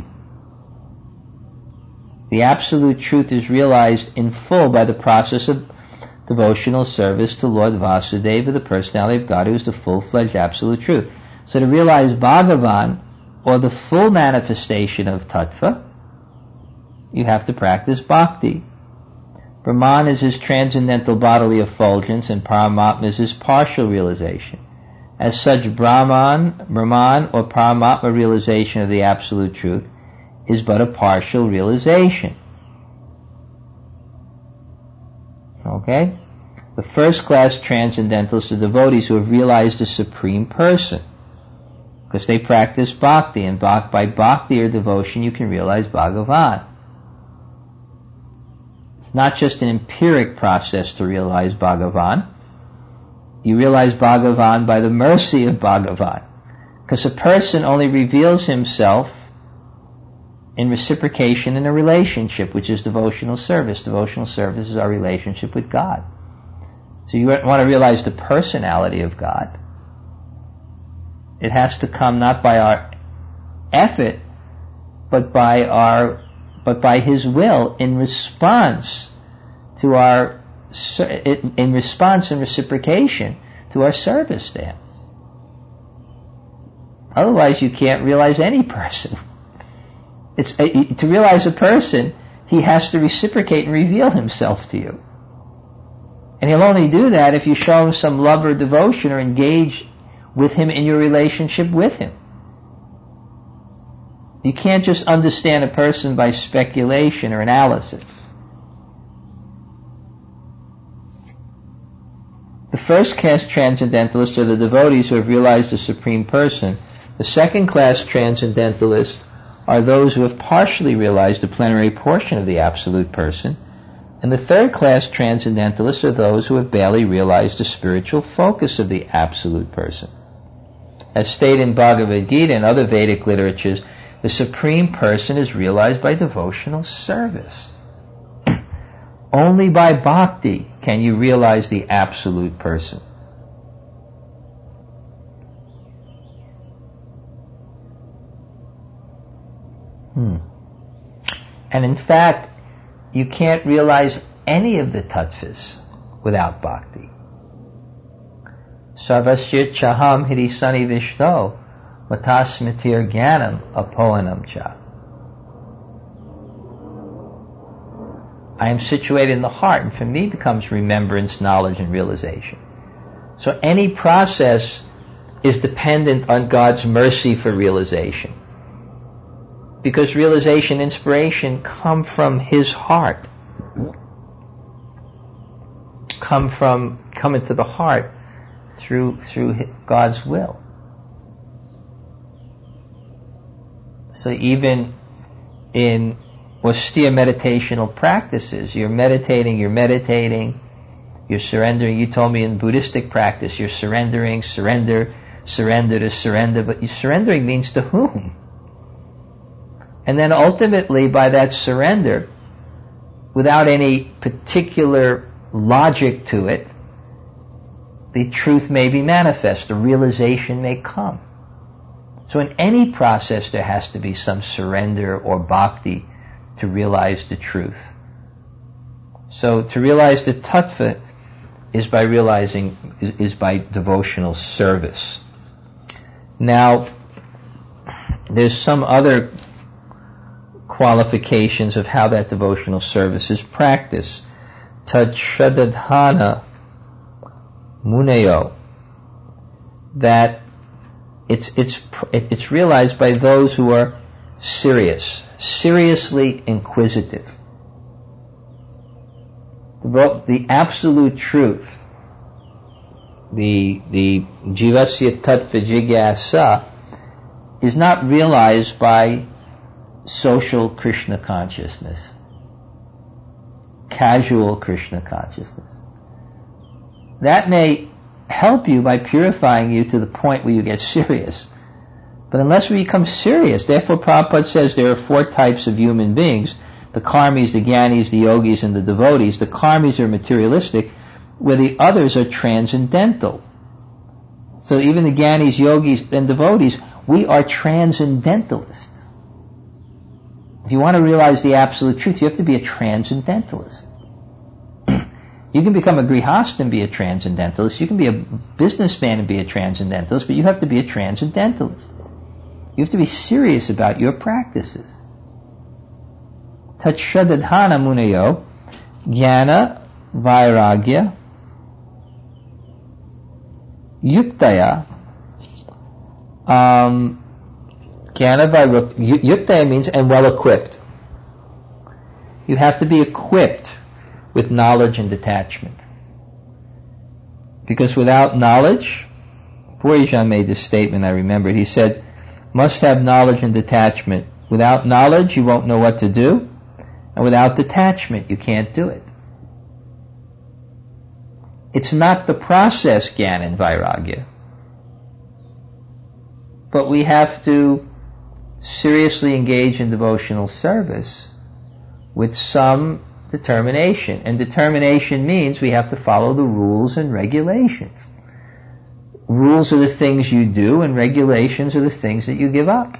The absolute truth is realized in full by the process of devotional service to Lord Vasudeva, the personality of God, who is the full-fledged absolute truth. So to realize Bhagavan, or the full manifestation of tattva, you have to practice bhakti. Brahman is his transcendental bodily effulgence, and Paramatma is his partial realization. As such, Brahman or Paramatma realization of the absolute truth is but a partial realization. Okay? The first-class transcendentalists are devotees who have realized the Supreme Person, because they practice bhakti, and by bhakti or devotion you can realize Bhagavan. It's not just an empiric process to realize Bhagavan. You realize Bhagavan by the mercy of Bhagavan, because a person only reveals himself in reciprocation in a relationship, which is devotional service. Devotional service is our relationship with God. So you want to realize the personality of God. It has to come not by our effort, but by His will, in response to our, in response and reciprocation to our service to Him. Otherwise, you can't realize any person. To realize a person, he has to reciprocate and reveal himself to you. And he'll only do that if you show him some love or devotion or engage with him in your relationship with him. You can't just understand a person by speculation or analysis. The first class transcendentalists are the devotees who have realized the Supreme Person. The second class transcendentalists are those who have partially realized the plenary portion of the Absolute Person. And the third class transcendentalists are those who have barely realized the spiritual focus of the Absolute Person. As stated in Bhagavad Gita and other Vedic literatures, the Supreme Person is realized by devotional service. Only by bhakti can you realize the Absolute Person. And in fact, you can't realize any of the tattvas without bhakti. Sarvasya chaham hirisani vishno matasmitir jnanam apohanam cha. I am situated in the heart, and for me becomes remembrance, knowledge, and realization. So any process is dependent on God's mercy for realization. Because realization, inspiration come from His heart. Come into the heart through God's will. So even in austere meditational practices, you're meditating, you're surrendering. You told me in Buddhistic practice, you're surrendering, surrender to surrender, but surrendering means to whom? And then ultimately, by that surrender, without any particular logic to it, the truth may be manifest, the realization may come. So in any process, there has to be some surrender or bhakti to realize the truth. So to realize the tattva is by devotional service. Now, there's some other qualifications of how that devotional service is practiced. Tadshradadhana muneyo, that it's realized by those who are seriously inquisitive. The absolute truth, the jivasya tattva jigyasa, is not realized by social Krishna consciousness, casual Krishna consciousness. That may help you by purifying you to the point where you get serious. But unless we become serious, therefore Prabhupada says there are 4 types of human beings: the karmis, the jnanis, the yogis, and the devotees. The karmis are materialistic, where the others are transcendental. So even the jnanis, yogis, and devotees, we are transcendentalists. If you want to realize the absolute truth, you have to be a transcendentalist. You can become a grihasta and be a transcendentalist. You can be a businessman and be a transcendentalist, but you have to be a transcendentalist. You have to be serious about your practices. Tadshradadhana muneyo, jnana vairagya yuktaya. Yuktaya means and well equipped. You have to be equipped with knowledge and detachment. Because without knowledge, Purijan made this statement, I remember, he said, must have knowledge and detachment. Without knowledge, you won't know what to do, and without detachment, you can't do it. It's not the process, jnana and vairagya, but we have to seriously engage in devotional service with some determination. And determination means we have to follow the rules and regulations. Rules are the things you do, and regulations are the things that you give up.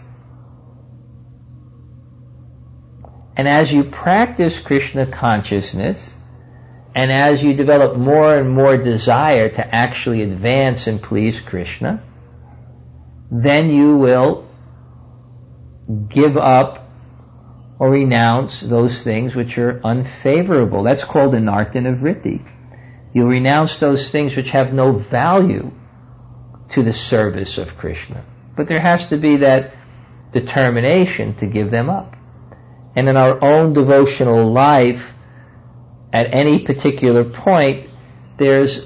And as you practice Krishna consciousness, and as you develop more and more desire to actually advance and please Krishna, then you will give up or renounce those things which are unfavorable. That's called anartha-nivritti. You renounce those things which have no value to the service of Krishna. But there has to be that determination to give them up. And in our own devotional life, at any particular point, there's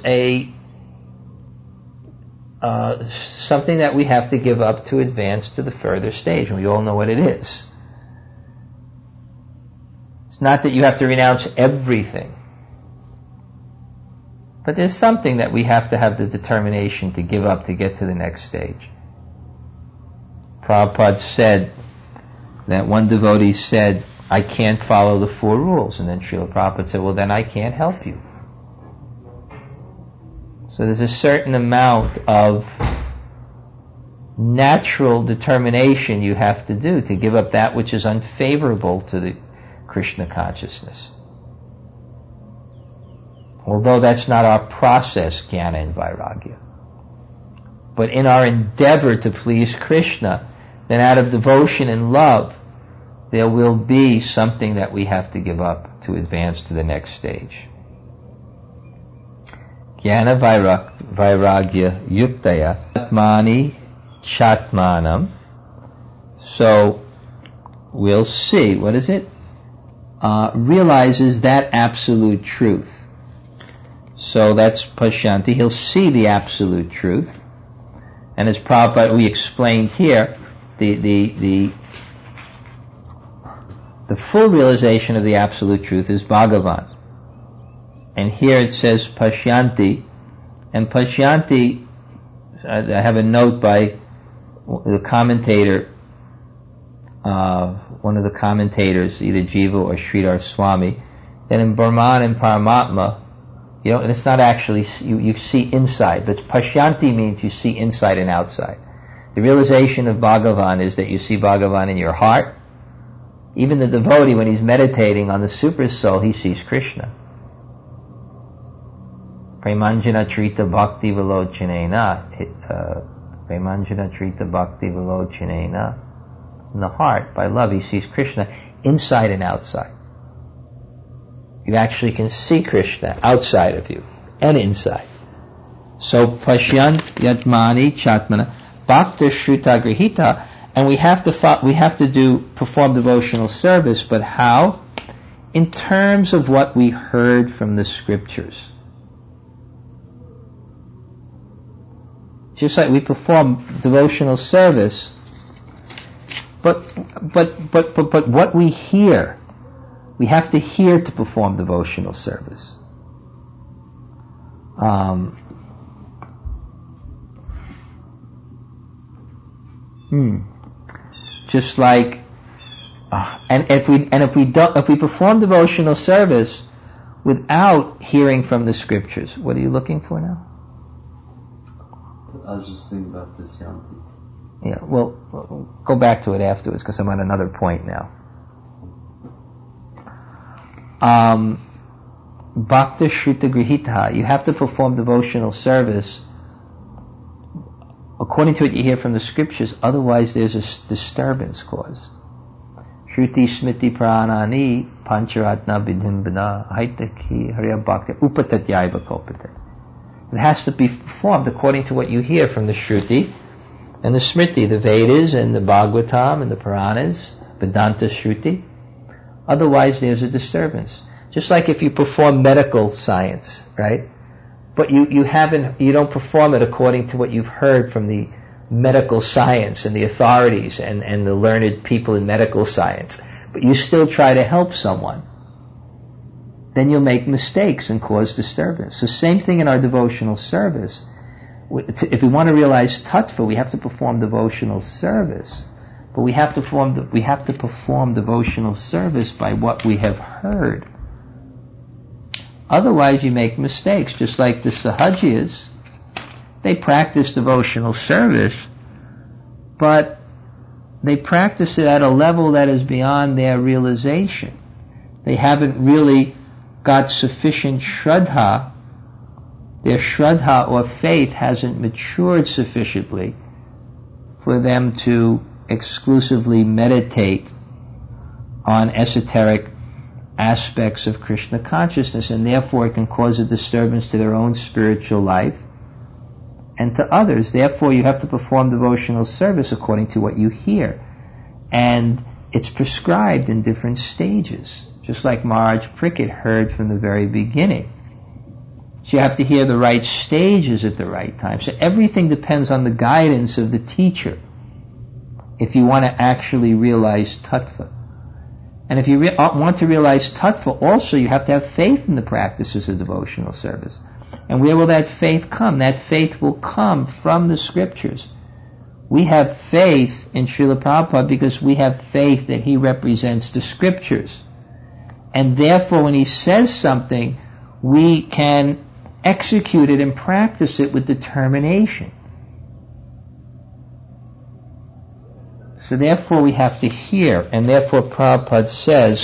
something that we have to give up to advance to the further stage, and we all know what it is. It's not that you have to renounce everything, but there's something that we have to have the determination to give up to get to the next stage. Prabhupada said that one devotee said, I can't follow the 4 rules. And then Srila Prabhupada said, well, then I can't help you. So there's a certain amount of natural determination you have to do to give up that which is unfavorable to the Krishna consciousness. Although that's not our process, jnana and vairagya. But in our endeavor to please Krishna, then out of devotion and love, there will be something that we have to give up to advance to the next stage. Jnana vairagya yuktaya atmani chatmanam. So we'll see, what is it? Realizes that absolute truth. So that's Pashyanti. He'll see the absolute truth. And as Prabhupada, we explained here, the full realization of the absolute truth is Bhagavan. And here it says Pashyanti. And Pashyanti, I have a note by the commentator, one of the commentators, either Jiva or Sridhar Swami, that in Brahman and Paramatma, and it's not actually, you see inside, but Pashyanti means you see inside and outside. The realization of Bhagavan is that you see Bhagavan in your heart. Even the devotee, when he's meditating on the super soul, he sees Krishna. Premanjana trita bhakti vilochanena. Premanjana trita bhakti vilochanena. In the heart, by love, he sees Krishna inside and outside. You actually can see Krishna outside of you and inside. So Pashyant Yatmani Chatmana Bhakta Shruta Grihita, and we have to perform devotional service, but how? In terms of what we heard from the scriptures. Just like we perform devotional service, but what we hear, we have to hear to perform devotional service. Just like, and if we perform devotional service without hearing from the scriptures, what are you looking for now? I was just thinking about this Yanti. Yeah, well, go back to it afterwards because I'm on another point now. Bhakta Shruta Grihita, you have to perform devotional service according to what you hear from the scriptures, otherwise there's a disturbance caused. Shruti Smriti Pranani Pancharatna Vidhimbana Haitaki Hariya Bhakti Upatatyaiva Kopate. It has to be performed according to what you hear from the Shruti and the Smriti, the Vedas and the Bhagavatam and the Puranas, Vedanta Shruti. Otherwise there's a disturbance. Just like if you perform medical science, right? But you don't perform it according to what you've heard from the medical science and the authorities and the learned people in medical science. But you still try to help someone. Then you'll make mistakes and cause disturbance. The same thing in our devotional service. If we want to realize tattva, we have to perform devotional service. But we have to perform devotional service by what we have heard. Otherwise you make mistakes, just like the Sahajiyas. They practice devotional service, but they practice it at a level that is beyond their realization. They haven't really got sufficient shraddha. Their shraddha or faith hasn't matured sufficiently for them to exclusively meditate on esoteric aspects of Krishna consciousness, and therefore it can cause a disturbance to their own spiritual life and to others. Therefore you have to perform devotional service according to what you hear, and it's prescribed in different stages, just like Maharaj Parikshit heard from the very beginning. So you have to hear the right stages at the right time. So everything depends on the guidance of the teacher if you want to actually realize tattva. And if you want to realize tattva, also you have to have faith in the practices of devotional service. And where will that faith come? That faith will come from the scriptures. We have faith in Srila Prabhupada because we have faith that he represents the scriptures. And therefore when he says something, we can execute it and practice it with determination. So therefore we have to hear, and therefore Prabhupada says,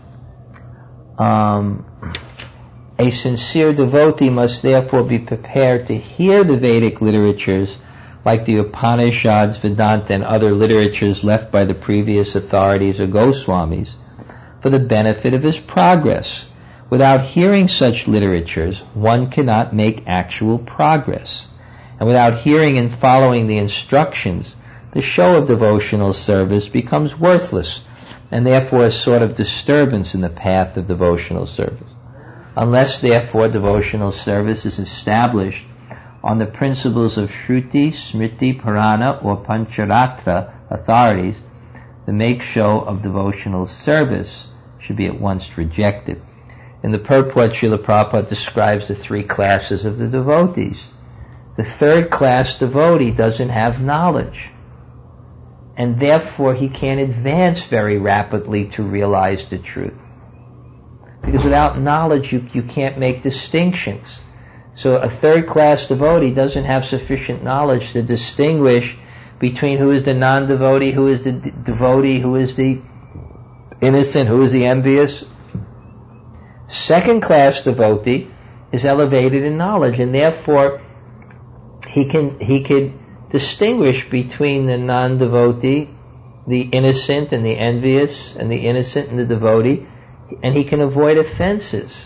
a sincere devotee must therefore be prepared to hear the Vedic literatures like the Upanishads, Vedanta, and other literatures left by the previous authorities or Goswamis for the benefit of his progress. Without hearing such literatures, one cannot make actual progress. And without hearing and following the instructions, the show of devotional service becomes worthless, and therefore a sort of disturbance in the path of devotional service. Unless, therefore, devotional service is established on the principles of Shruti, Smriti, Purana, or Pancharatra authorities, the make show of devotional service should be at once rejected. In the purport, Srila Prabhupada describes the three classes of the devotees. The third class devotee doesn't have knowledge, and therefore he can't advance very rapidly to realize the truth. Because without knowledge you can't make distinctions. So a third class devotee doesn't have sufficient knowledge to distinguish between who is the non-devotee, who is the devotee, who is the innocent, who is the envious. Second class devotee is elevated in knowledge, and therefore he can distinguish between the non-devotee, the innocent and the envious, and the innocent and the devotee, and he can avoid offenses.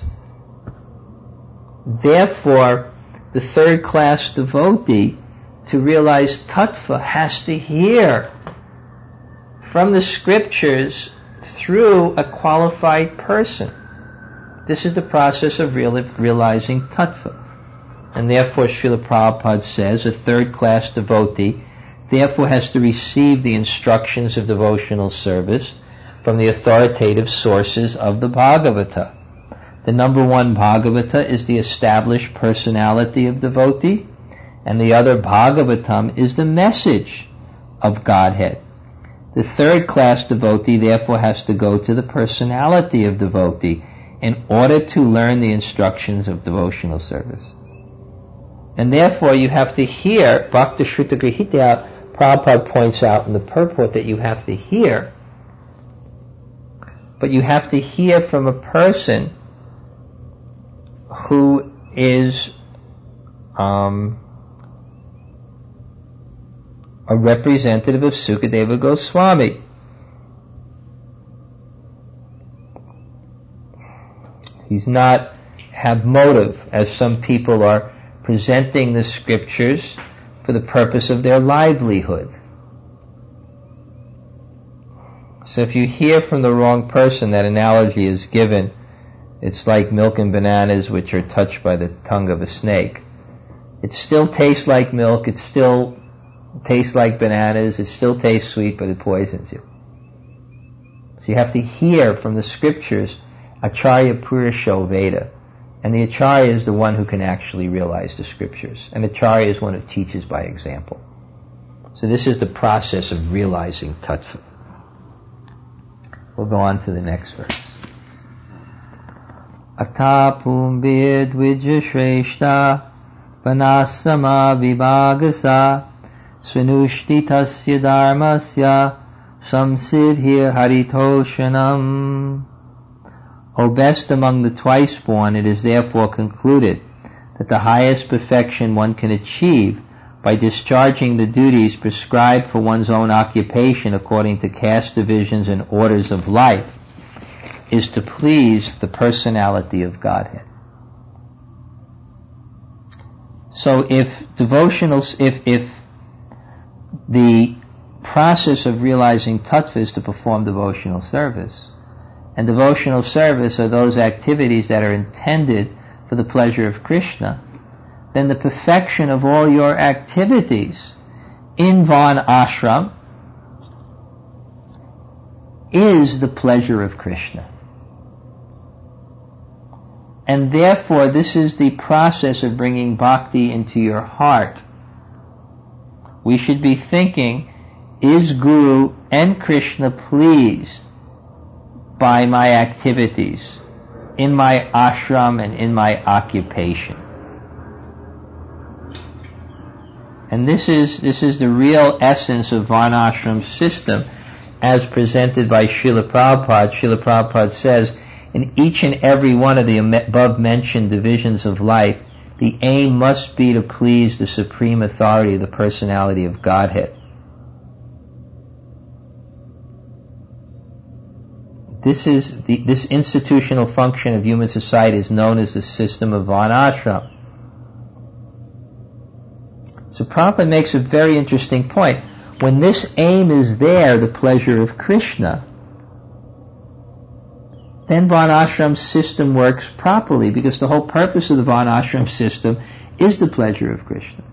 Therefore, the third class devotee, to realize tattva, has to hear from the scriptures through a qualified person. This is the process of realizing tattva. And therefore Srila Prabhupada says a third class devotee therefore has to receive the instructions of devotional service from the authoritative sources of the Bhagavata. The number one Bhagavata is the established personality of devotee, and the other Bhagavatam is the message of Godhead. The third class devotee therefore has to go to the personality of devotee in order to learn the instructions of devotional service. And therefore you have to hear, Bhakti Shruta Grihita, Prabhupada points out in the purport that you have to hear, but you have to hear from a person who is a representative of Sukadeva Goswami. He's not have motive, as some people are presenting the scriptures for the purpose of their livelihood. So if you hear from the wrong person, that analogy is given. It's like milk and bananas which are touched by the tongue of a snake. It still tastes like milk, it still tastes like bananas, it still tastes sweet, but it poisons you. So you have to hear from the scriptures, Acharya Purusho Veda. And the Acharya is the one who can actually realize the scriptures. And Acharya is one who teaches by example. So this is the process of realizing tattva. We'll go on to the next verse. Atapum vid vijya shreshta vanasama vibhagasa svinushti tasya dharmasya samsidhir haritoshanam. O best among the twice born, it is therefore concluded that the highest perfection one can achieve by discharging the duties prescribed for one's own occupation according to caste divisions and orders of life is to please the personality of Godhead. So if the process of realizing tattva is to perform devotional service, and devotional service are those activities that are intended for the pleasure of Krishna, then the perfection of all your activities in Varna ashram is the pleasure of Krishna. And therefore, this is the process of bringing bhakti into your heart. We should be thinking, is Guru and Krishna pleased by my activities in my ashram and in my occupation? And this is the real essence of Varnashram system as presented by Srila Prabhupada. Srila Prabhupada says, in each and every one of the above mentioned divisions of life, the aim must be to please the supreme authority of the personality of Godhead. This institutional function of human society is known as the system of Varnashram. So Prabhupada makes a very interesting point. When this aim is there, the pleasure of Krishna, then Varnashram system works properly, because the whole purpose of the Varnashram system is the pleasure of Krishna.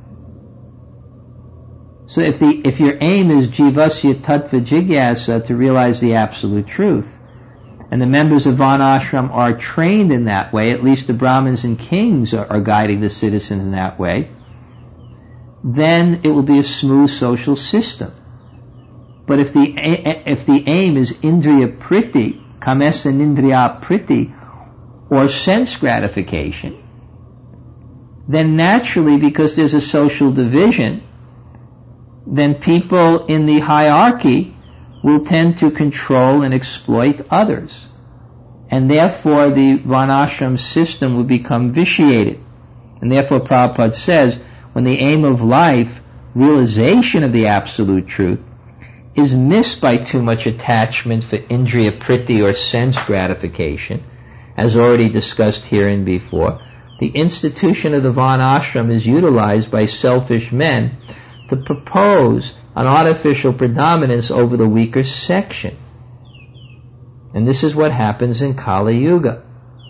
So if your aim is jivasya tattva jigyasa, to realize the absolute truth, and the members of Varnashram are trained in that way, at least the Brahmins and kings are guiding the citizens in that way, then it will be a smooth social system. But if the aim is indriya priti, kamesa nindriya priti, or sense gratification, then naturally, because there's a social division, then people in the hierarchy will tend to control and exploit others. And therefore the Varnashram system will become vitiated. And therefore Prabhupada says, when the aim of life, realization of the absolute truth, is missed by too much attachment for indriya priti or sense gratification, as already discussed here and before, the institution of the Varnashram is utilized by selfish men to propose an artificial predominance over the weaker section. And this is what happens in Kali Yuga.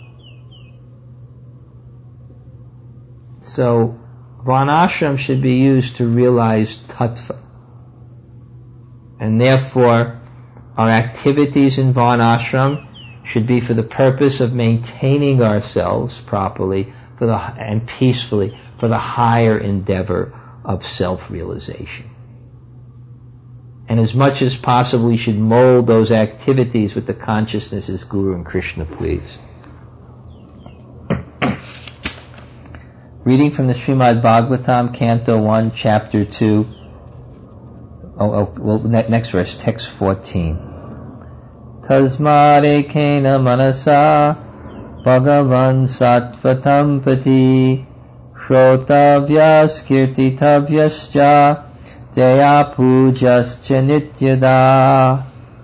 So Varnashram should be used to realize tattva. And therefore, our activities in Varnashram should be for the purpose of maintaining ourselves properly and peacefully for the higher endeavor of self-realization. And as much as possible, we should mold those activities with the consciousness as Guru and Krishna pleased. Reading from the Srimad Bhagavatam, Canto 1, Chapter 2. Next verse, text 14. Tasmare kena manasa bhagavan sattvatam pati shrotavyas kirtitavyascha jaya pujascha nityada.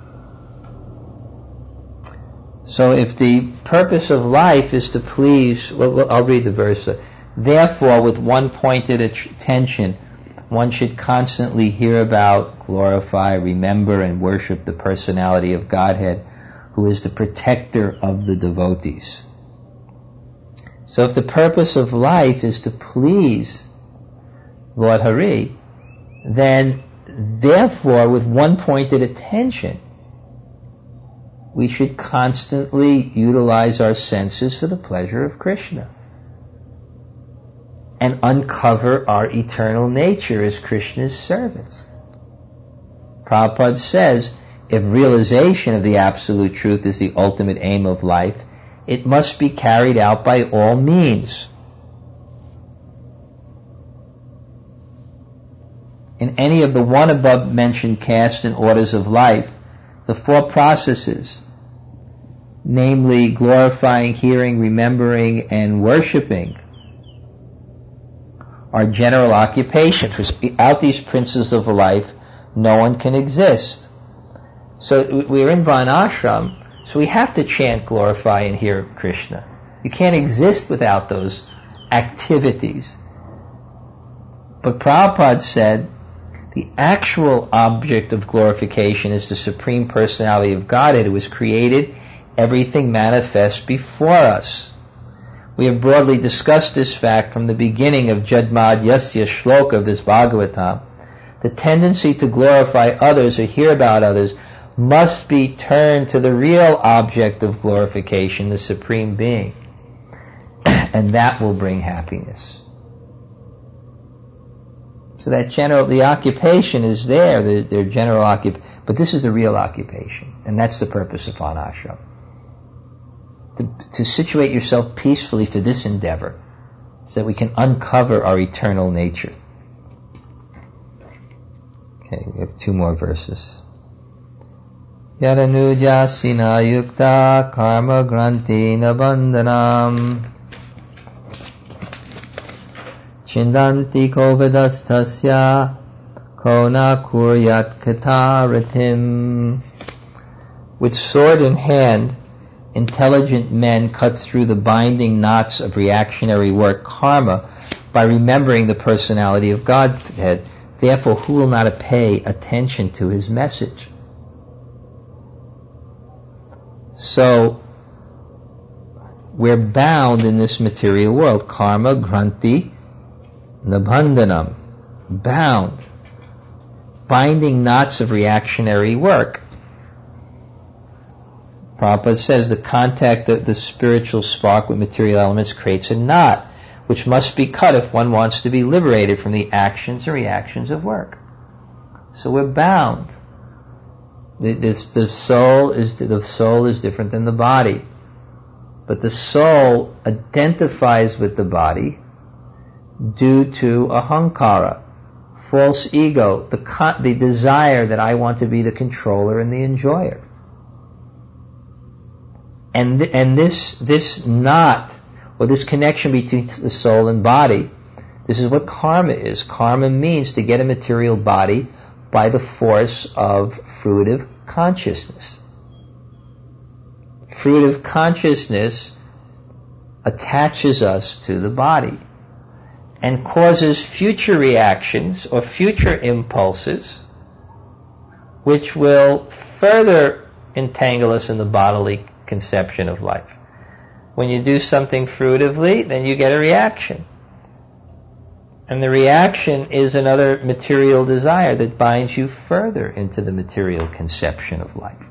So if the purpose of life is to please, I'll read the verse. Therefore, with one pointed attention, one should constantly hear about, glorify, remember, and worship the personality of Godhead, who is the protector of the devotees. So if the purpose of life is to please Lord Hari, then therefore, with one pointed attention, we should constantly utilize our senses for the pleasure of Krishna and uncover our eternal nature as Krishna's servants. Prabhupada says, if realization of the absolute truth is the ultimate aim of life, it must be carried out by all means. In any of the one above mentioned castes and orders of life, the four processes, namely glorifying, hearing, remembering, and worshipping, our general occupations. Without these principles of life, no one can exist. So we're in Varnashram, so we have to chant, glorify, and hear Krishna. You can't exist without those activities. But Prabhupada said, the actual object of glorification is the Supreme Personality of Godhead who has created everything manifest before us. We have broadly discussed this fact from the beginning of Jadmad Yasya Shloka of this Bhagavatam. The tendency to glorify others or hear about others must be turned to the real object of glorification, the Supreme Being. And that will bring happiness. So that the occupation is there, their general occupation, but this is the real occupation, and that's the purpose of Varnashram. To situate yourself peacefully for this endeavor, so that we can uncover our eternal nature. Okay, we have 2 more verses. Yadanujasina yukta karma granti nabandhanam Chindanti kovedastasya kona kuryat kataratim. With sword in hand, intelligent men cut through the binding knots of reactionary work, karma, by remembering the personality of Godhead. Therefore, who will not pay attention to his message? So, we're bound in this material world. Karma, granti, nabandhanam. Bound. Binding knots of reactionary work. Prabhupada says the contact of the spiritual spark with material elements creates a knot, which must be cut if one wants to be liberated from the actions and reactions of work. So we're bound. The soul is different than the body, but the soul identifies with the body due to ahankara, false ego, the desire that I want to be the controller and the enjoyer. And this knot, or this connection between the soul and body, this is what karma is. Karma means to get a material body by the force of fruitive consciousness. Fruitive consciousness attaches us to the body and causes future reactions or future impulses which will further entangle us in the bodily conception of life. When you do something fruitively, then you get a reaction. And the reaction is another material desire that binds you further into the material conception of life.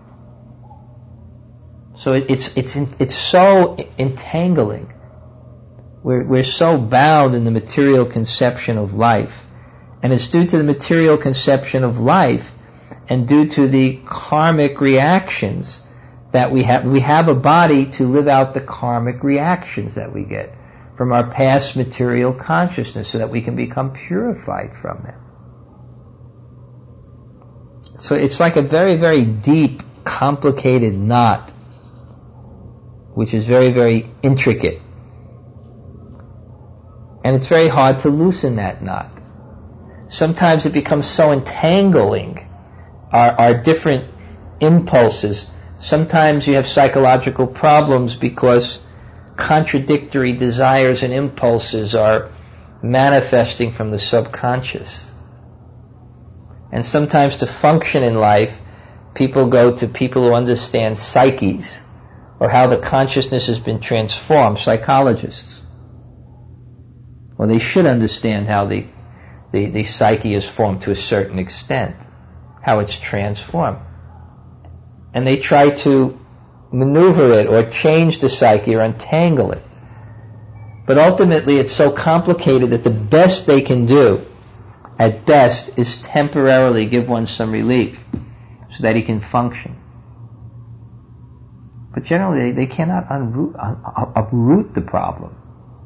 So it's so entangling. We're so bound in the material conception of life. And it's due to the material conception of life and due to the karmic reactions that we have a body to live out the karmic reactions that we get from our past material consciousness so that we can become purified from them. So it's like a very, very deep, complicated knot, which is very, very intricate. And it's very hard to loosen that knot. Sometimes it becomes so entangling, our different impulses. Sometimes you have psychological problems because contradictory desires and impulses are manifesting from the subconscious. And sometimes to function in life, people go to people who understand psyches or how the consciousness has been transformed, psychologists. Well, they should understand how the psyche is formed to a certain extent, how it's transformed. And they try to maneuver it or change the psyche or untangle it. But ultimately it's so complicated that the best they can do, at best, is temporarily give one some relief so that he can function. But generally they cannot uproot the problem.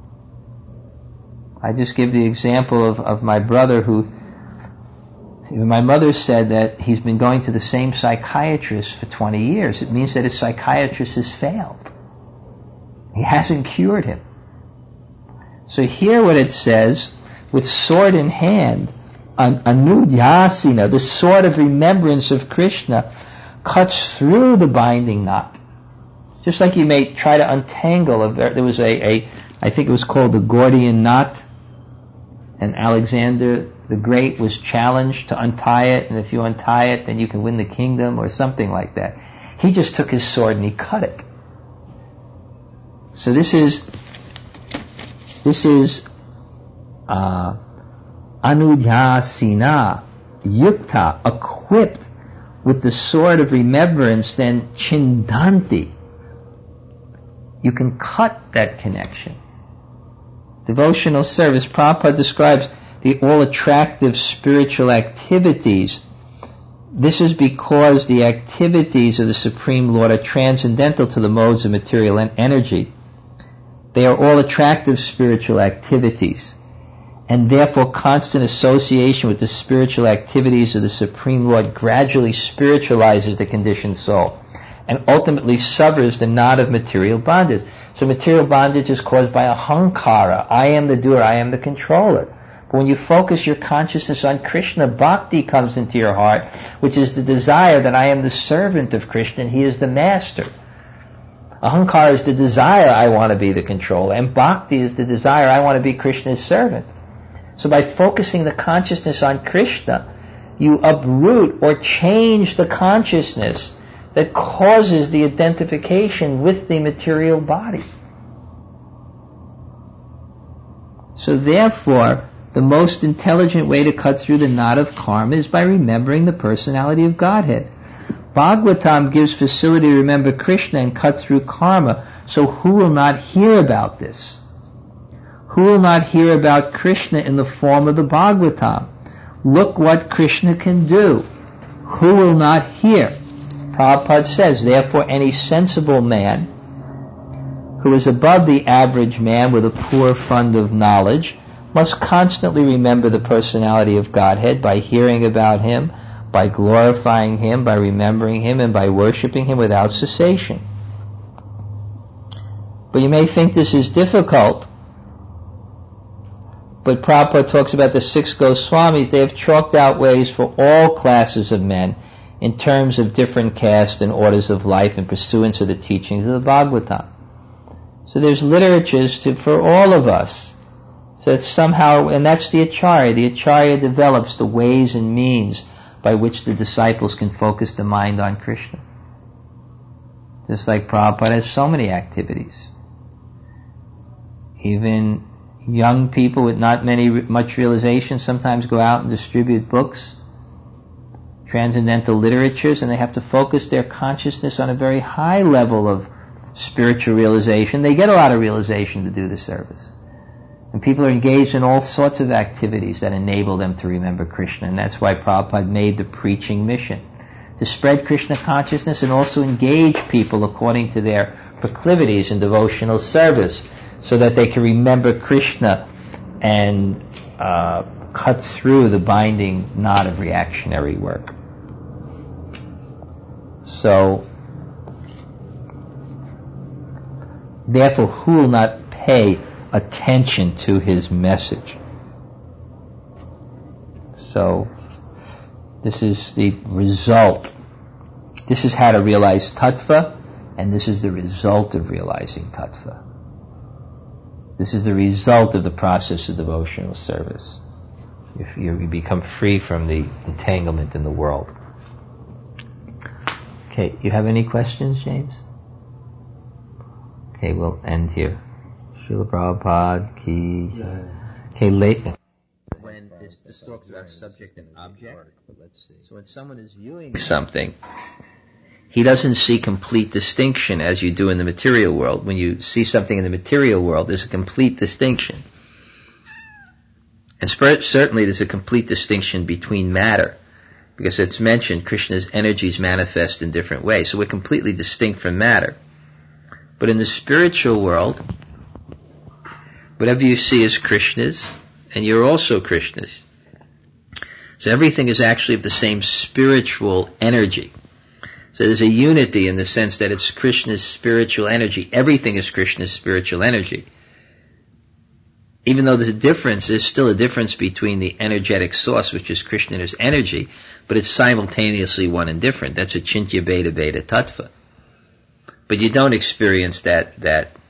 I just give the example of my brother who, my mother said that he's been going to the same psychiatrist for 20 years. It means that his psychiatrist has failed. He hasn't cured him. So here what it says, with sword in hand, Anudhyasina, the sword of remembrance of Krishna, cuts through the binding knot. Just like you may try to untangle there was I think it was called the Gordian knot, and Alexander the Great was challenged to untie it, and if you untie it, then you can win the kingdom, or something like that. He just took his sword and he cut it. So this is Anudhyasina, yukta, equipped with the sword of remembrance, then chindanti. You can cut that connection. Devotional service, Prabhupada describes the all-attractive spiritual activities. This is because the activities of the Supreme Lord are transcendental to the modes of material energy. They are all attractive spiritual activities, and therefore constant association with the spiritual activities of the Supreme Lord gradually spiritualizes the conditioned soul and ultimately severs the knot of material bondage. So material bondage is caused by ahankara. I am the doer, I am the controller. But when you focus your consciousness on Krishna, bhakti comes into your heart, which is the desire that I am the servant of Krishna and he is the master. Ahankara is the desire, I want to be the controller, and bhakti is the desire, I want to be Krishna's servant. So by focusing the consciousness on Krishna, you uproot or change the consciousness that causes the identification with the material body. So therefore, the most intelligent way to cut through the knot of karma is by remembering the personality of Godhead. Bhagavatam gives facility to remember Krishna and cut through karma, so who will not hear about this? Who will not hear about Krishna in the form of the Bhagavatam? Look what Krishna can do. Who will not hear? Prabhupada says, therefore any sensible man who is above the average man with a poor fund of knowledge must constantly remember the personality of Godhead by hearing about him, by glorifying him, by remembering him, and by worshipping him without cessation. But you may think this is difficult, but Prabhupada talks about the 6 Goswamis. They have chalked out ways for all classes of men in terms of different castes and orders of life in pursuance of the teachings of the Bhagavatam. So there's literatures for all of us. So it's somehow, and that's the Acharya. The Acharya develops the ways and means by which the disciples can focus the mind on Krishna. Just like Prabhupada has so many activities. Even young people with not much realization sometimes go out and distribute books, transcendental literatures, and they have to focus their consciousness on a very high level of spiritual realization. They get a lot of realization to do the service. And people are engaged in all sorts of activities that enable them to remember Krishna. And that's why Prabhupada made the preaching mission, to spread Krishna consciousness and also engage people according to their proclivities in devotional service, so that they can remember Krishna and cut through the binding knot of reactionary work. So, therefore, who will not pay attention to his message? So, this is the result. This is how to realize tattva, and this is the result of realizing tattva. This is the result of the process of devotional service. If you become free from the entanglement in the world. Okay, you have any questions, James? Okay, we'll end here. Srila Prabhupada ki. Okay, later. When this talks about subject and object, so when someone is viewing something, he doesn't see complete distinction as you do in the material world. When you see something in the material world, there's a complete distinction. And certainly there's a complete distinction between matter, because it's mentioned Krishna's energies manifest in different ways. So we're completely distinct from matter. But in the spiritual world, whatever you see is Krishna's, and you're also Krishna's. So everything is actually of the same spiritual energy. So there's a unity in the sense that it's Krishna's spiritual energy. Everything is Krishna's spiritual energy. even though there's a difference, there's still a difference between the energetic source, which is Krishna and his energy, but it's simultaneously one and different. That's a Chintya Bheda Bheda Tattva. But you don't experience that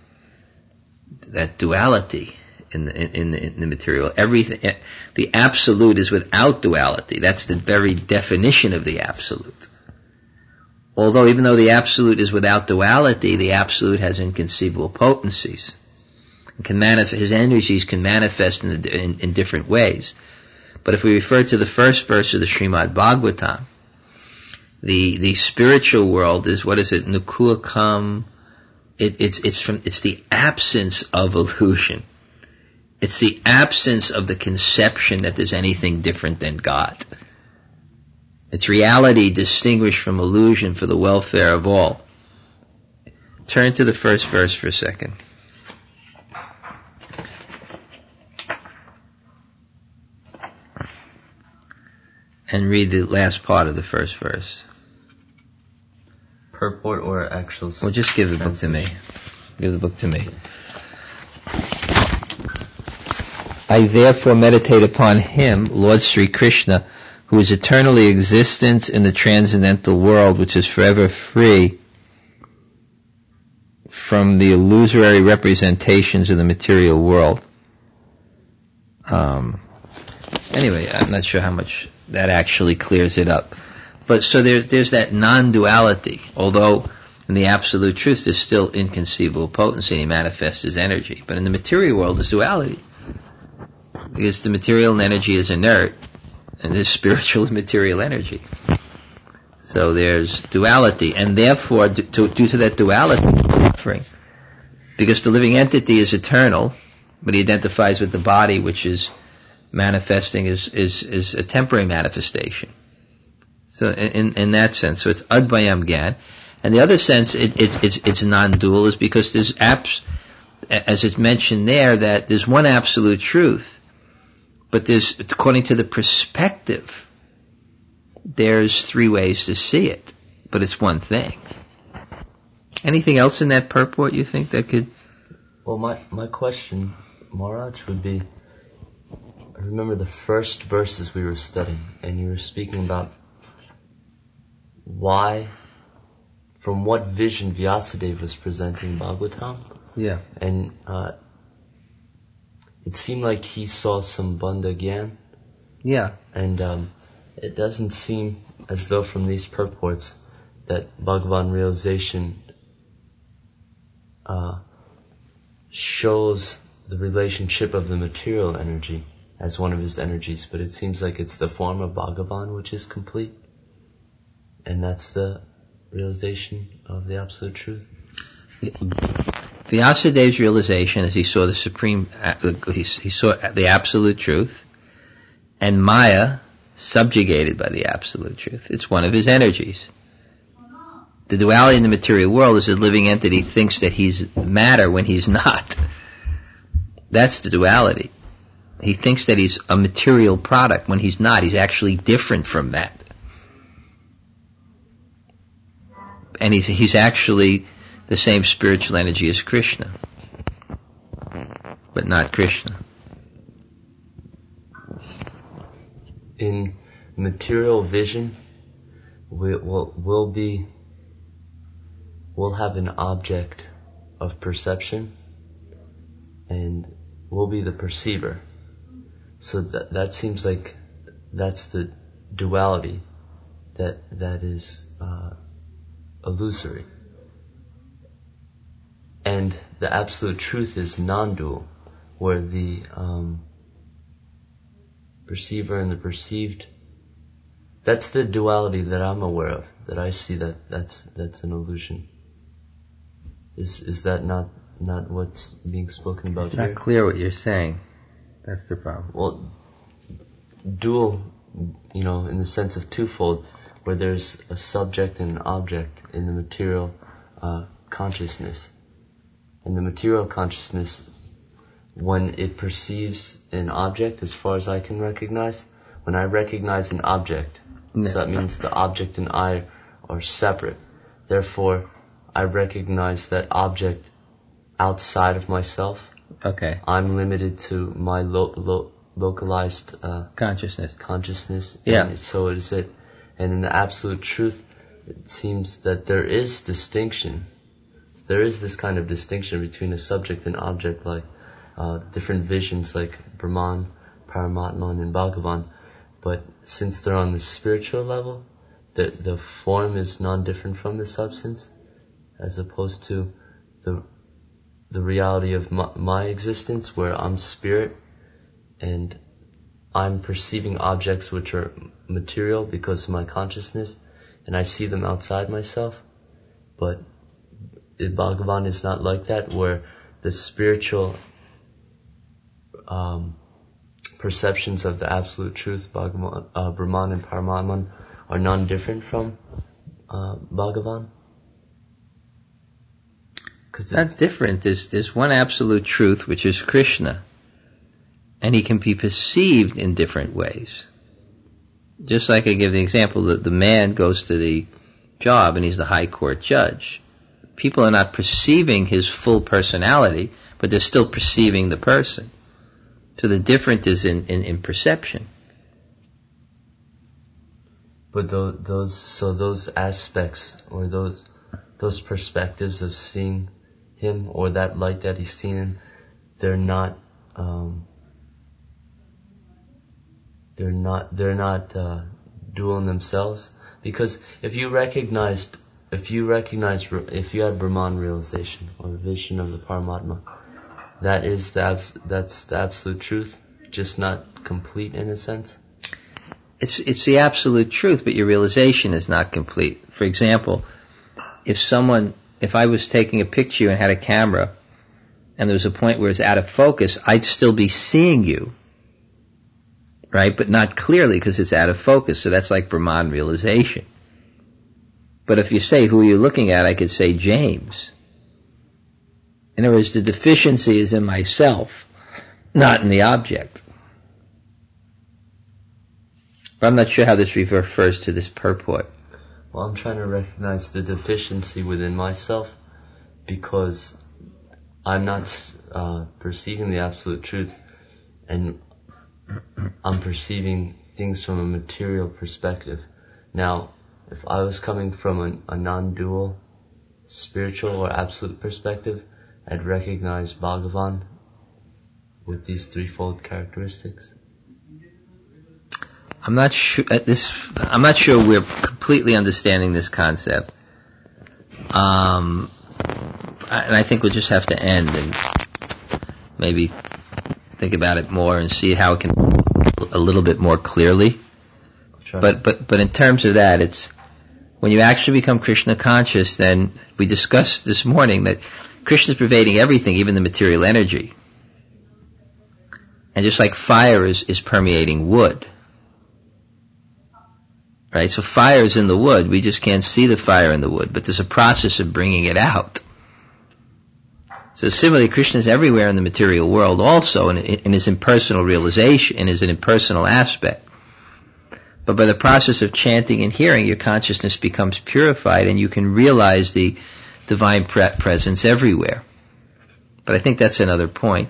duality in the material. Everything, the absolute is without duality. That's the very definition of the absolute. Although even though the absolute is without duality, the absolute has inconceivable potencies. His energies can manifest in different ways. But if we refer to the first verse of the Srimad Bhagavatam, the spiritual world is, what is it? Nukukam. It's the absence of illusion. It's the absence of the conception that there's anything different than God. It's reality distinguished from illusion for the welfare of all. Turn to the first verse for a second. And read the last part of the first verse. Purport or actual... Well, just give the book to me. Give the book to me. I therefore meditate upon him, Lord Sri Krishna, who is eternally existent in the transcendental world, which is forever free from the illusory representations of the material world. Anyway, I'm not sure how much that actually clears it up. But so there's that non-duality, although in the absolute truth there's still inconceivable potency and he manifests as energy. But in the material world there's duality. Because the material energy is inert, and there's spiritual and material energy. So there's duality, and therefore, due to that duality, suffering. Because the living entity is eternal, but he identifies with the body, which is manifesting is a temporary manifestation. So in that sense, so it's Advayam Gyan. And the other sense it's non-dual is because there's as it's mentioned there, that there's one absolute truth, but there's, according to the perspective, there's three ways to see it, but it's one thing. Anything else in that purport you think that could... Well, my question, Maharaj, would be, I remember the first verses we were studying, and you were speaking about why, from what vision Vyasadeva was presenting Bhagavatam. Yeah. And it seemed like he saw some Bandha Gyan. Yeah. And it doesn't seem as though from these purports that Bhagavan realization shows the relationship of the material energy as one of his energies, but it seems like it's the form of Bhagavan which is complete, and that's the realization of the absolute truth. Vyasadev's realization is he saw the supreme, he saw the absolute truth, and Maya subjugated by the absolute truth. It's one of his energies. The duality in the material world is a living entity thinks that he's matter when he's not. That's the duality. He thinks that he's a material product when he's not. He's actually different from that. And he's actually the same spiritual energy as Krishna, but not Krishna. In material vision, we'll have an object of perception, and we'll be the perceiver. So that seems like that's the duality that is illusory. And the absolute truth is non-dual, where the perceiver and the perceived, that's the duality that I'm aware of, that I see that's an illusion. Is that not what's being spoken about here? It's not clear what you're saying. That's the problem. Well, dual, in the sense of twofold, where there's a subject and an object in the material consciousness. And the material consciousness, when it perceives an object, as far as I can recognize, when I recognize an object, so that means the object and I are separate. Therefore, I recognize that object outside of myself. Okay. I'm limited to my localized consciousness. Yeah. And so is it. And in the absolute truth, it seems that there is distinction. There is this kind of distinction between a subject and object, like different visions like Brahman, Paramatman, and Bhagavan. But since they're on the spiritual level, the form is non-different from the substance, as opposed to the reality of my existence, where I'm spirit and I'm perceiving objects which are material because of my consciousness, and I see them outside myself. But Bhagavan is not like that, where the spiritual perceptions of the absolute truth, Brahman and Paramatman, are non-different from Bhagavan. That's different. There's one absolute truth, which is Krishna, and he can be perceived in different ways. Just like I give the example that the man goes to the job and he's the high court judge. People are not perceiving his full personality, but they're still perceiving the person. So the difference is in perception. But those aspects or those perspectives of seeing him, or that light that he's seen him, they're not dual in themselves. Because if you had Brahman realization or vision of the Paramatma, that's the absolute truth, just not complete in a sense. It's the absolute truth, but your realization is not complete. For example, if I was taking a picture and had a camera, and there was a point where it's out of focus, I'd still be seeing you, right? But not clearly because it's out of focus. So that's like Brahman realization. But if you say, who are you looking at? I could say James. In other words, the deficiency is in myself, not in the object. But I'm not sure how this refers to this purport. Well, I'm trying to recognize the deficiency within myself because I'm not perceiving the absolute truth, and I'm perceiving things from a material perspective. Now, if I was coming from a non-dual, spiritual or absolute perspective, I'd recognize Bhagavan with these threefold characteristics. I'm not sure we're completely understanding this concept. And I think we'll just have to end and maybe think about it more and see how it can a little bit more clearly. But in terms of that, it's when you actually become Krishna conscious, then we discussed this morning that Krishna is pervading everything, even the material energy. And just like fire is permeating wood. Right? So fire is in the wood. We just can't see the fire in the wood, but there's a process of bringing it out. So similarly, Krishna is everywhere in the material world also in his impersonal realization, in his impersonal aspect. But by the process of chanting and hearing, your consciousness becomes purified and you can realize the divine presence everywhere. But I think that's another point.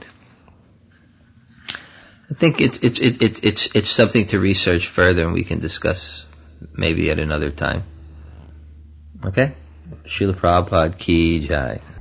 I think it's something to research further, and we can discuss maybe at another time. Okay? Srila Prabhupada Ki Jai.